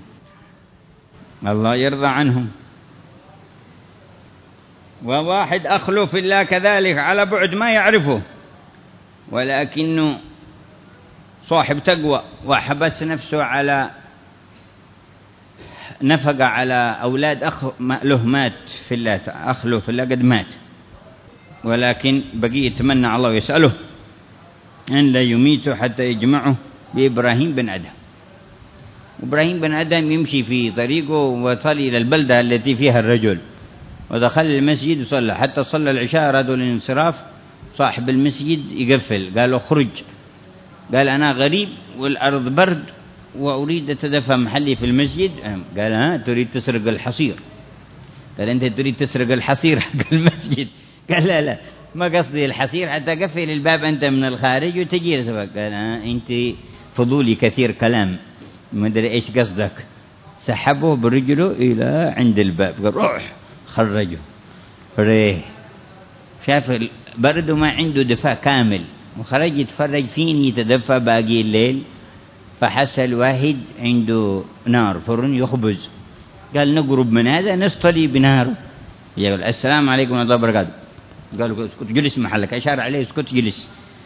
الله يرضى عنهم. وواحد أخلو في الله كذلك على بعد ما يعرفه، ولكنه صاحب تقوى وحبس نفسه على نفق على أولاد أخ له مات في الله، أخلو في الله قد مات، ولكن بقي يتمنى على الله ويسأله أن لا يميته حتى يجمعه بإبراهيم بن أدهم. إبراهيم بن أدهم يمشي في طريقه وصل إلى البلدة التي فيها الرجل، ودخل المسجد وصلى، حتى صلى العشاء، أرادوا الانصراف، صاحب المسجد يقفل، قال له خرج، قال أنا غريب والأرض برد وأريد أتدفى محلي في المسجد. قال ها تريد تسرق الحصير؟ قال أنت تريد تسرق الحصير حق المسجد؟ قال لا لا ما قصدي الحصير، حتى قفل الباب أنت من الخارج وتجي لسبق. قال ها أنت فضولي كثير كلام، ما أدري إيش قصدك. سحبه برجله إلى عند الباب، قال روح، خرجه فريه، شاف البرد وما عنده دفاع كامل، وخرج يتفرج فين يتدفى باقي الليل، فحس الواحد عنده نار فرن يخبز، قال نقرب من هذا نصطلي بناره. يقول السلام عليكم ورحمة الله وبركاته. قالوا اسكت جلس محلك، أشار عليه اسكت جلس.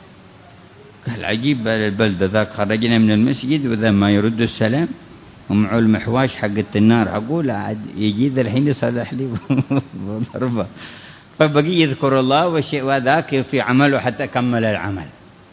قال عجيب البلدة ذاك، خرجنا من المسجد وذا ما يرد السلام ومعه المحواش حقت النار، أقول عاد يجي ذا الحين يصلح لي ضربة. فبقي يذكر الله والشيء وذاك في عمله حتى كمل العمل،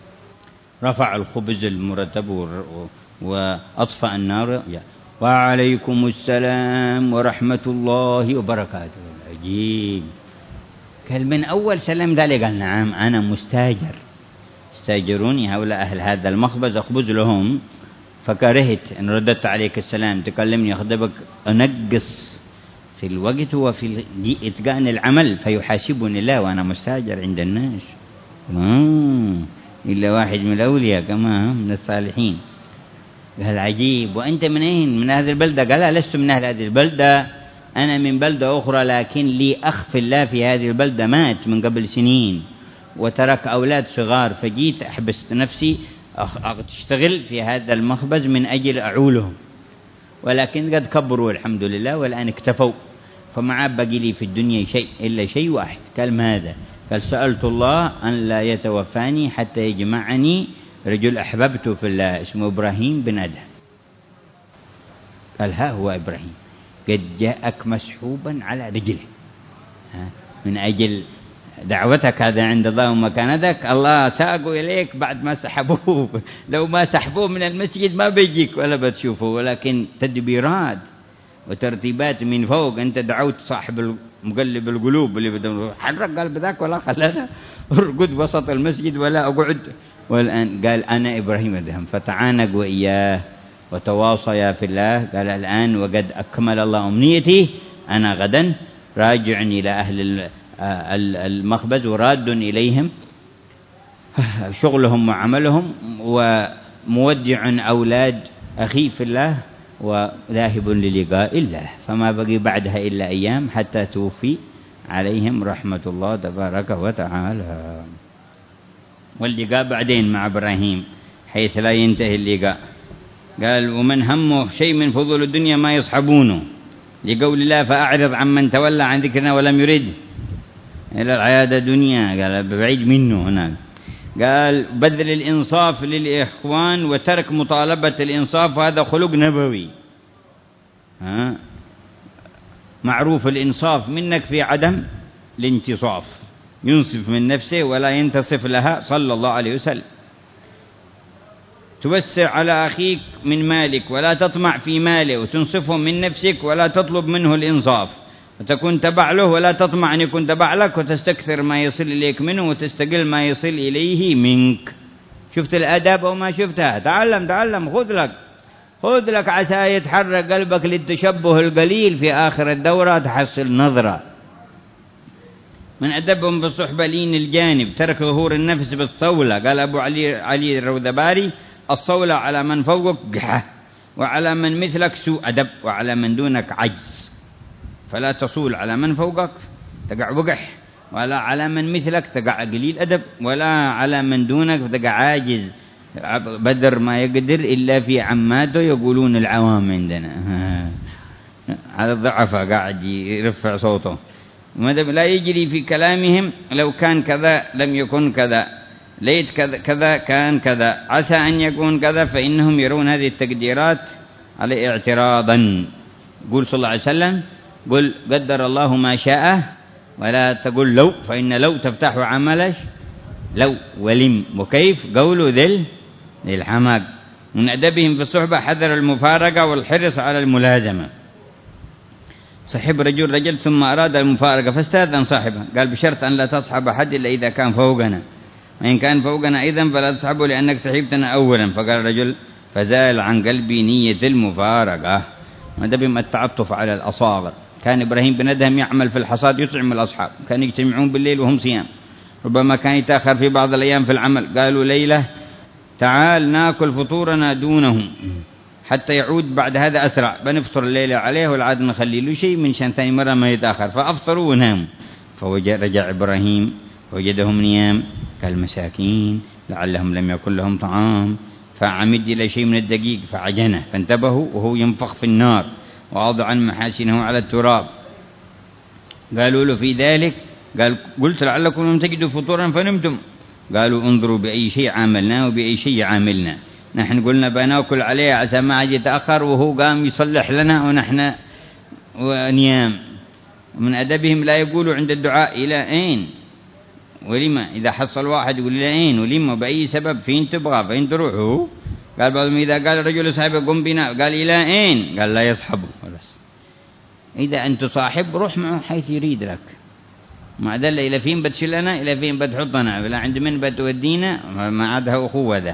رفع الخبز المرتب وأطفأ النار. وعليكم السلام ورحمة الله وبركاته. عجيب، قال من أول سلام ذلك، قال نعم أنا مستاجر، استاجروني هؤلاء أهل هذا المخبز أخبز لهم، فكرهت أن رددت عليك السلام تكلمني أخدبك، أنقص في الوقت وفي إتقان العمل فيحاسبني الله وأنا مستاجر عند الناس. آه إلا واحد من الأولياء كما من الصالحين. قال عجيب، وأنت من أين؟ من هذه البلدة؟ قال لا لست من أهل هذه البلدة، أنا من بلدة أخرى، لكن لي أخ في الله في هذه البلدة مات من قبل سنين وترك أولاد صغار، فجيت أحبست نفسي أشتغل في هذا المخبز من أجل أعولهم، ولكن قد كبروا الحمد لله والآن اكتفوا، فما عاد بقي لي في الدنيا شيء إلا شيء واحد. قال ماذا؟ قال سألت الله أن لا يتوفاني حتى يجمعني رجل أحببته في الله اسمه إبراهيم بن أدهم. قال ها هو إبراهيم قد جاءك مسحوبا على رجله من أجل دعوتك هذا عند الله ومكانتك، الله ساقوا إليك بعد ما سحبوه، لو ما سحبوه من المسجد ما بيجيك ولا بتشوفه، ولكن تدبيرات وترتيبات من فوق. أنت دعوت صاحب مقلب القلوب اللي بدون حرك قلب ذاك ولا خلانا ارقد وسط المسجد ولا أقعد، والآن قال أنا إبراهيم أدهم، فتعانق وإياه وتواصيا في الله. قال الآن وقد أكمل الله أمنيتي، أنا غدا راجع إلى أهل المخبز وراد إليهم شغلهم وعملهم، ومودع أولاد أخي في الله وذاهب للقاء الله، فما بقي بعدها إلا أيام حتى توفي عليهم رحمة الله تبارك وتعالى. واللقاء بعدين مع إبراهيم حيث لا ينتهي اللقاء. قال ومن همه شيء من فضول الدنيا ما يصحبونه، لقول الله فأعرض عن من تولى عن ذكرنا ولم يرد إلى العيادة دنيا، قال بعيد منه هناك. قال بذل الإنصاف للإخوان وترك مطالبة الإنصاف، وهذا خلق نبوي. ها معروف الإنصاف منك في عدم الانتصاف، ينصف من نفسه ولا ينتصف لها صلى الله عليه وسلم. توسع على أخيك من مالك ولا تطمع في ماله، وتنصفه من نفسك ولا تطلب منه الإنصاف، وتكون تبع له ولا تطمع أن يكون تبع لك، وتستكثر ما يصل إليك منه وتستقل ما يصل إليه منك. شفت الأدب أو ما شفتها؟ تعلم تعلم، خذ لك خذ لك عسى يتحرك قلبك للتشبه القليل، في آخر الدورة تحصل نظرة. من أدبهم بالصحبة لين الجانب، ترك ظهور النفس بالصولة. قال أبو علي علي الروذباري: الصولة على من فوقك قحة، وعلى من مثلك سوء أدب، وعلى من دونك عجز. فلا تصول على من فوقك تقع بقح، ولا على من مثلك تقع قليل أدب، ولا على من دونك تقع عاجز. بدر ما يقدر إلا في عماته، يقولون العوام عندنا. هذا الضعفاء قاعد يرفع صوته، لا يجري في كلامهم لو كان كذا لم يكن كذا، ليت كذا, كذا كان كذا، عسى أن يكون كذا، فإنهم يرون هذه التقديرات على اعتراضا. قل صلى الله عليه وسلم: قل قدر الله ما شاء، ولا تقول لو، فإن لو تفتح عملش لو ولم وكيف قولوا ذل للحماق. من أدبهم في الصحبة حذر المفارقة والحرص على الملازمة. صحب رجل رجل ثم أراد المفارقة فاستأذن صاحبه، قال: بشرط أن لا تصحب أحد إلا إذا كان فوقنا، وإن كان فوقنا أيضا فلا تصحبه لأنك صحبتنا أولا. فقال الرجل: فزال عن قلبي نية المفارقة. وأدبهم التعطف على الأصاغر. كان إبراهيم بن أدهم يعمل في الحصاد يطعم الأصحاب، كانوا يجتمعون بالليل وهم صيام، ربما كان يتأخر في بعض الأيام في العمل. قالوا ليلة: تعال ناكل فطورنا دونهم حتى يعود بعد هذا أسرع، بنفطر الليلة عليه والعاد نخلي له شيء من شان ثاني مرة ما يتأخر. فأفطروا وناموا. فرجع إبراهيم وجدهم نيام، قال: مساكين لعلهم لم يكن لهم طعام. فعمد إلى شيء من الدقيق فعجنه، فانتبهوا وهو ينفخ في النار، ووضع محاسنه على التراب. قالوا له في ذلك، قال: قلت لعلكم لم تجدوا فطورا فنمتم. قالوا: انظروا بأي شيء عاملنا وبأي شيء عاملنا، نحن قلنا بناكل عليه عسى ما عاد يتأخر، وهو قام يصلح لنا ونحن ونيام. من أدبهم لا يقولوا عند الدعاء إلى أين ولما، إذا حصل واحد يقول إلى أين ولما بأي سبب، فين تبغى فين تروحوا. قال بعضهم: إذا قال الرجل صاحبه قم بنا، قال: إلى أين؟ قال: لا يصحبه. إذا أنت صاحب روح معه حيث يريد لك، ما دل إلى فين بتشلنا إلى فين بتحطنا، بلا عند من بتودينا، ما عادها أخوة ذا.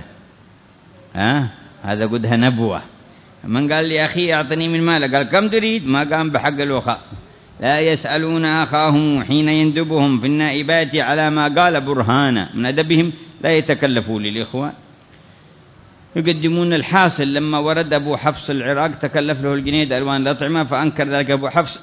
ها هذا قدها نبوة. من قال لي أخي أعطني من مالك، قال: كم تريد؟ ما قام بحق الوخاء. لا يسألون أخاهم حين يندبهم في النائبات على ما قال برهانا. من أدبهم لا يتكلفوا للإخوة، يقدمون الحاصل. لما ورد أبو حفص العراق تكلف له الجنيد ألوان الأطعمة، فأنكر ذلك أبو حفص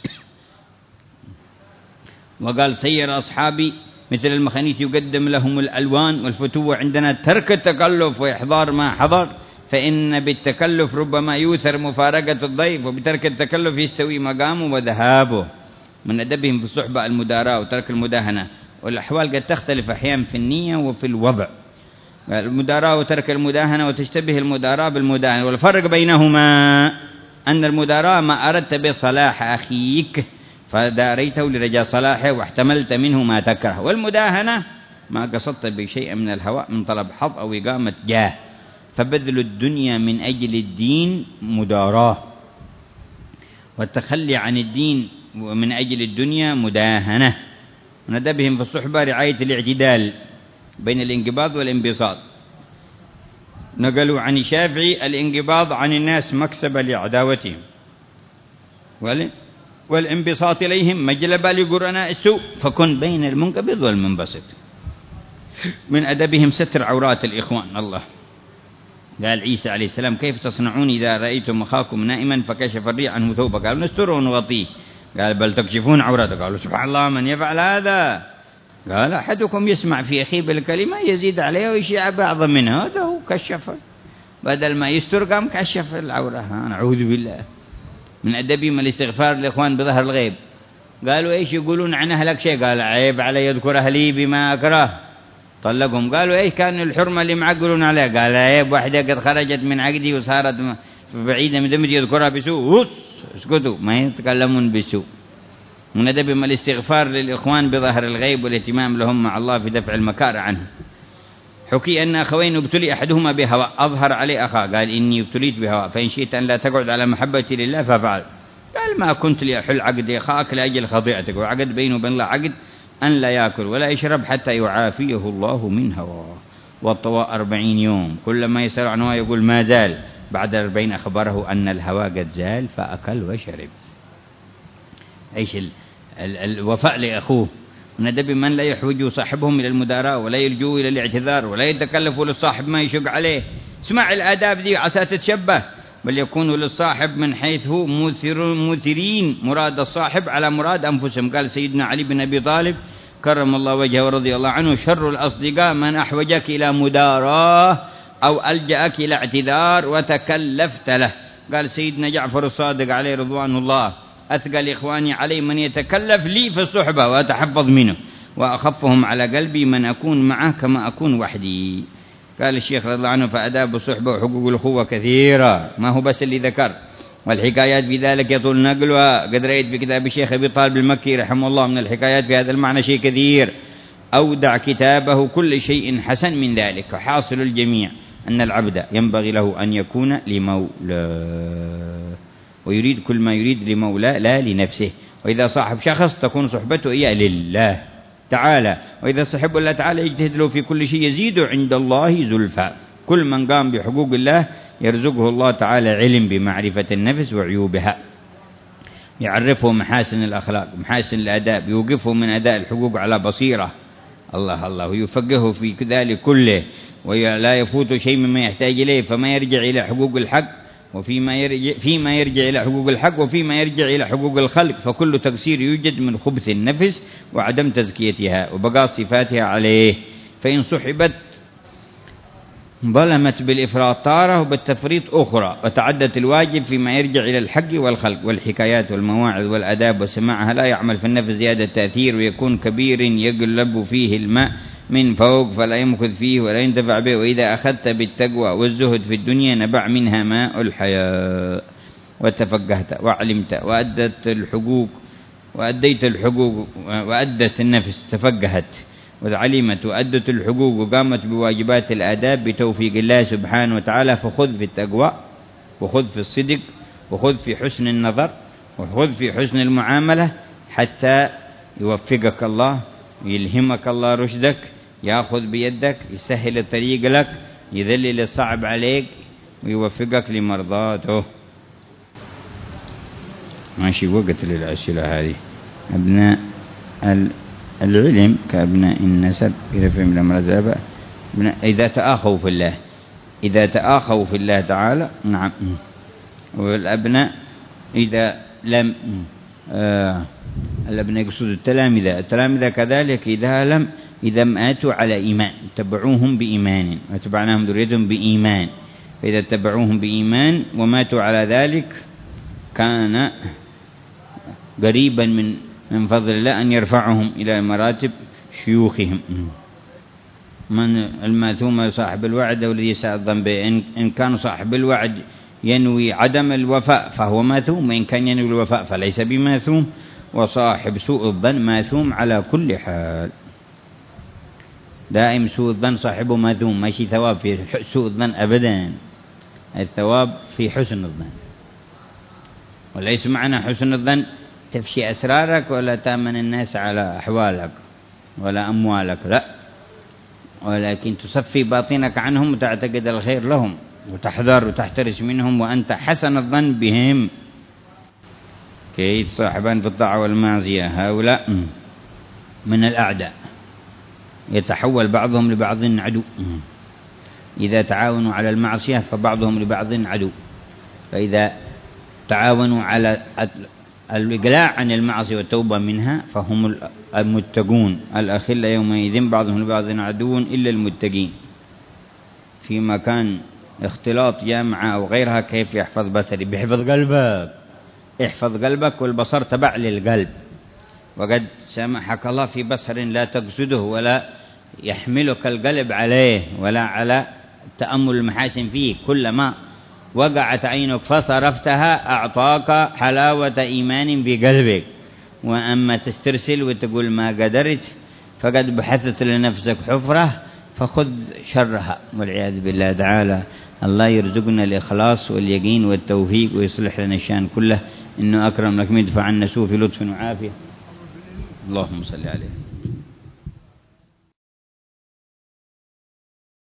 وقال: سير أصحابي مثل المخانيث يقدم لهم الألوان والفتوة، عندنا ترك التكلف وإحضار ما حضر، فإن بالتكلف ربما يوثر مفارقة الضيف، وبترك التكلف يستوي مقامه وذهابه. من أدبهم في الصحبة المداراة وترك المداهنة، والأحوال قد تختلف أحيانا في النية وفي الوضع. المداراة وترك المداهنة، وتشتبه المداراة بالمداهنة، والفرق بينهما أن المداراة ما أردت بصلاح أخيك فداريته لرجاء صلاحه واحتملت منه ما تكره، والمداهنة ما قصدت بشيء من الهواء من طلب حظ أو إقامة جاه. فبذل الدنيا من أجل الدين مداراة، والتخلي عن الدين من أجل الدنيا مداهنة. من أدبهم في الصحبة رعاية الاعتدال بين الانقباض والانبساط. نقلوا عن الشافعي: الانقباض عن الناس مكسبة لعداوتهم، والانبساط إليهم مجلبة لقرناء السوء، فكن بين المنقبض والمنبسط. من أدبهم ستر عورات الإخوان. الله قال عيسى عليه السلام: كيف تصنعون إذا رأيتم أخاكم نائما فكشف الريح عنه ثوبه؟ قالوا: نستره ونغطيه. قال: بل تكشفون عورته. قالوا: سبحان الله، من يفعل هذا؟ قال: أحدكم يسمع في أخيه بالكلمة يزيد عليه ويشيع بعض منها، هذا هو كشف، بدل ما يستر قام كشف العورة. نعوذ بالله. من أدبهم الاستغفار للإخوان بظهر الغيب. قالوا: إيش يقولون عن أهلك شيء؟ قال: عيب علي يذكر أهلي بما أكره، طلقهم. قالوا: إيش كان الحرمة اللي معقلون عليه؟ قال: عيب واحدة قد خرجت من عقدي وصارت بعيدة من دمتي يذكرها بسوء. اسكتوا، ما يتكلمون بسوء. من أدبهم الاستغفار للإخوان بظهر الغيب والاهتمام لهم مع الله في دفع المكاره عنه. حكي أن أخوين ابتلي أحدهما بهواء، أظهر عليه أخاه، قال: إني ابتليت بهواء، فإن شئت أن لا تقعد على محبتي لله ففعل. قال: ما كنت لأحل عقد أخاك لأجل خطيئتك، وعقد بينه وبين الله عقد أن لا يأكل ولا يشرب حتى يعافيه الله من هواه. والطواء أربعين يوم، كلما يسأل عن هواه يقول ما زال، بعد الأربعين أخبره أن الهوى قد زال فأكل وشرب. عيش ال ال الوفاء لأخوه، وندب من لا يحوج صاحبهم إلى المداراة ولا يلجوا إلى الاعتذار ولا يتكلف للصاحب ما يشق عليه. اسمع الآداب دي عسى تتشبه، بل يكون للصاحب من حيث هو مثير مثيرين مراد الصاحب على مراد أنفسهم. قال سيدنا علي بن أبي طالب كرم الله وجهه ورضي الله عنه: شر الأصدقاء من أحوجك إلى مداراة أو ألجأك إلى اعتذار وتكلفت له. قال سيدنا جعفر الصادق عليه رضوان الله: أثقل إخواني علي من يتكلف لي في الصحبة وأتحفظ منه، وأخفهم على قلبي من أكون معه كما أكون وحدي. قال الشيخ رضي الله عنه: فآداب الصحبة وحقوق الأخوة كثيرة، ما هو بس اللي ذكر، والحكايات في ذلك يطول نقلها. قد رأيت في كتاب الشيخ أبي طالب المكي رحمه الله من الحكايات في هذا المعنى شيء كثير، أودع كتابه كل شيء حسن من ذلك. وحاصل الجميع أن العبد ينبغي له أن يكون لمولاه، ويريد كل ما يريد لمولاه لا لنفسه. وإذا صاحب شخص تكون صحبته إياه لله تعالى، وإذا صحب الله تعالى يجتهد له في كل شيء يزيد عند الله زلفى. كل من قام بحقوق الله يرزقه الله تعالى علم بمعرفة النفس وعيوبها، يعرفه محاسن الأخلاق محاسن الآداب، يوقفه من أداء الحقوق على بصيرة، الله الله، ويفقهه في ذلك كله، ولا يفوت شيء مما يحتاج إليه، فما يرجع إلى حقوق الحق وفيما يرجع فيما يرجع إلى حقوق الحق وفيما يرجع إلى حقوق الخلق، فكل تقصير يوجد من خبث النفس وعدم تزكيتها وبقاء صفاتها عليه. فإن صحبت ظلمت بالإفراط تارة وبالتفريط أخرى، وتعدت الواجب فيما يرجع إلى الحق والخلق. والحكايات والمواعظ والأداب وسماعها لا يعمل في النفس زيادة تأثير، ويكون كبير يقلب فيه الماء من فوق فلا يمخذ فيه ولا ينتفع به. وإذا أخذت بالتقوى والزهد في الدنيا نبع منها ماء الحياء، وتفقهت وعلمت وأدت الحقوق وأديت الحقوق وأدت النفس تفقهت وعلمت وأدت الحقوق وقامت بواجبات الآداب بتوفيق الله سبحانه وتعالى. فخذ في التقوى، وخذ في الصدق، وخذ في حسن النظر، وخذ في حسن المعاملة، حتى يوفقك الله، يلهمك الله رشدك، يأخذ بيدك، يسهل الطريق لك، يذلل الصعب عليك، ويوفقك لمرضاته. ماشي وقت للأسئلة هذه. أبناء العلم كأبناء النسب إذا فهم الأمر، إذا تآخوا في الله، إذا تآخوا في الله تعالى، نعم. والأبناء إذا لم آه الأبناء يقصد التلامذة، التلامذة كذلك إذا لم إذا ماتوا على إيمان تبعوهم بإيمان وتبعناهم ذريتهم بإيمان، فإذا تبعوهم بإيمان وماتوا على ذلك كان قريبا من من فضل الله أن يرفعهم إلى مراتب شيوخهم. من الماثوم صاحب الوعد والذي يساء الظن به، إن كان صاحب الوعد ينوي عدم الوفاء فهو ماثوم، وإن كان ينوي الوفاء فليس بماثوم. وصاحب سوء الظن ماثوم على كل حال، دائم سوء الظن صاحبه ماثوم، ماشي ثواب في سوء الظن أبدا، الثواب في حسن الظن. وليس معنى حسن الظن تفشي أسرارك ولا تأمن الناس على أحوالك ولا أموالك، لا، ولكن تصفي باطنك عنهم وتعتقد الخير لهم وتحذر وتحترس منهم وأنت حسن الظن بهم. كيد صاحبان في الطاعة والمعصية، هؤلاء من الأعداء، يتحول بعضهم لبعض عدو. إذا تعاونوا على المعصية فبعضهم لبعض عدو، فإذا تعاونوا على الإقلاع عن المعصية والتوبة منها فهم المتقون. الأخلاء يومئذ بعضهم لبعض عدو إلا المتقين. في مكان اختلاط جامعة أو غيرها كيف يحفظ بصري؟ بيحفظ قلبك، احفظ قلبك، والبصر تبع للقلب. وقد سامحك الله في بصر لا تقصده ولا يحملك القلب عليه ولا على تأمل المحاسن فيه، كلما وقعت عينك فصرفتها أعطاك حلاوة إيمان بقلبك. وأما تسترسل وتقول ما قدرت فقد بحثت لنفسك حفرة فخذ شرها والعياذ بالله تعالى. الله يرزقنا الإخلاص واليقين والتوفيق ويصلح لنا الشأن كله، إنه أكرم لكم يدفع عنا سوء في لطف وعافية. اللهم صل عليه.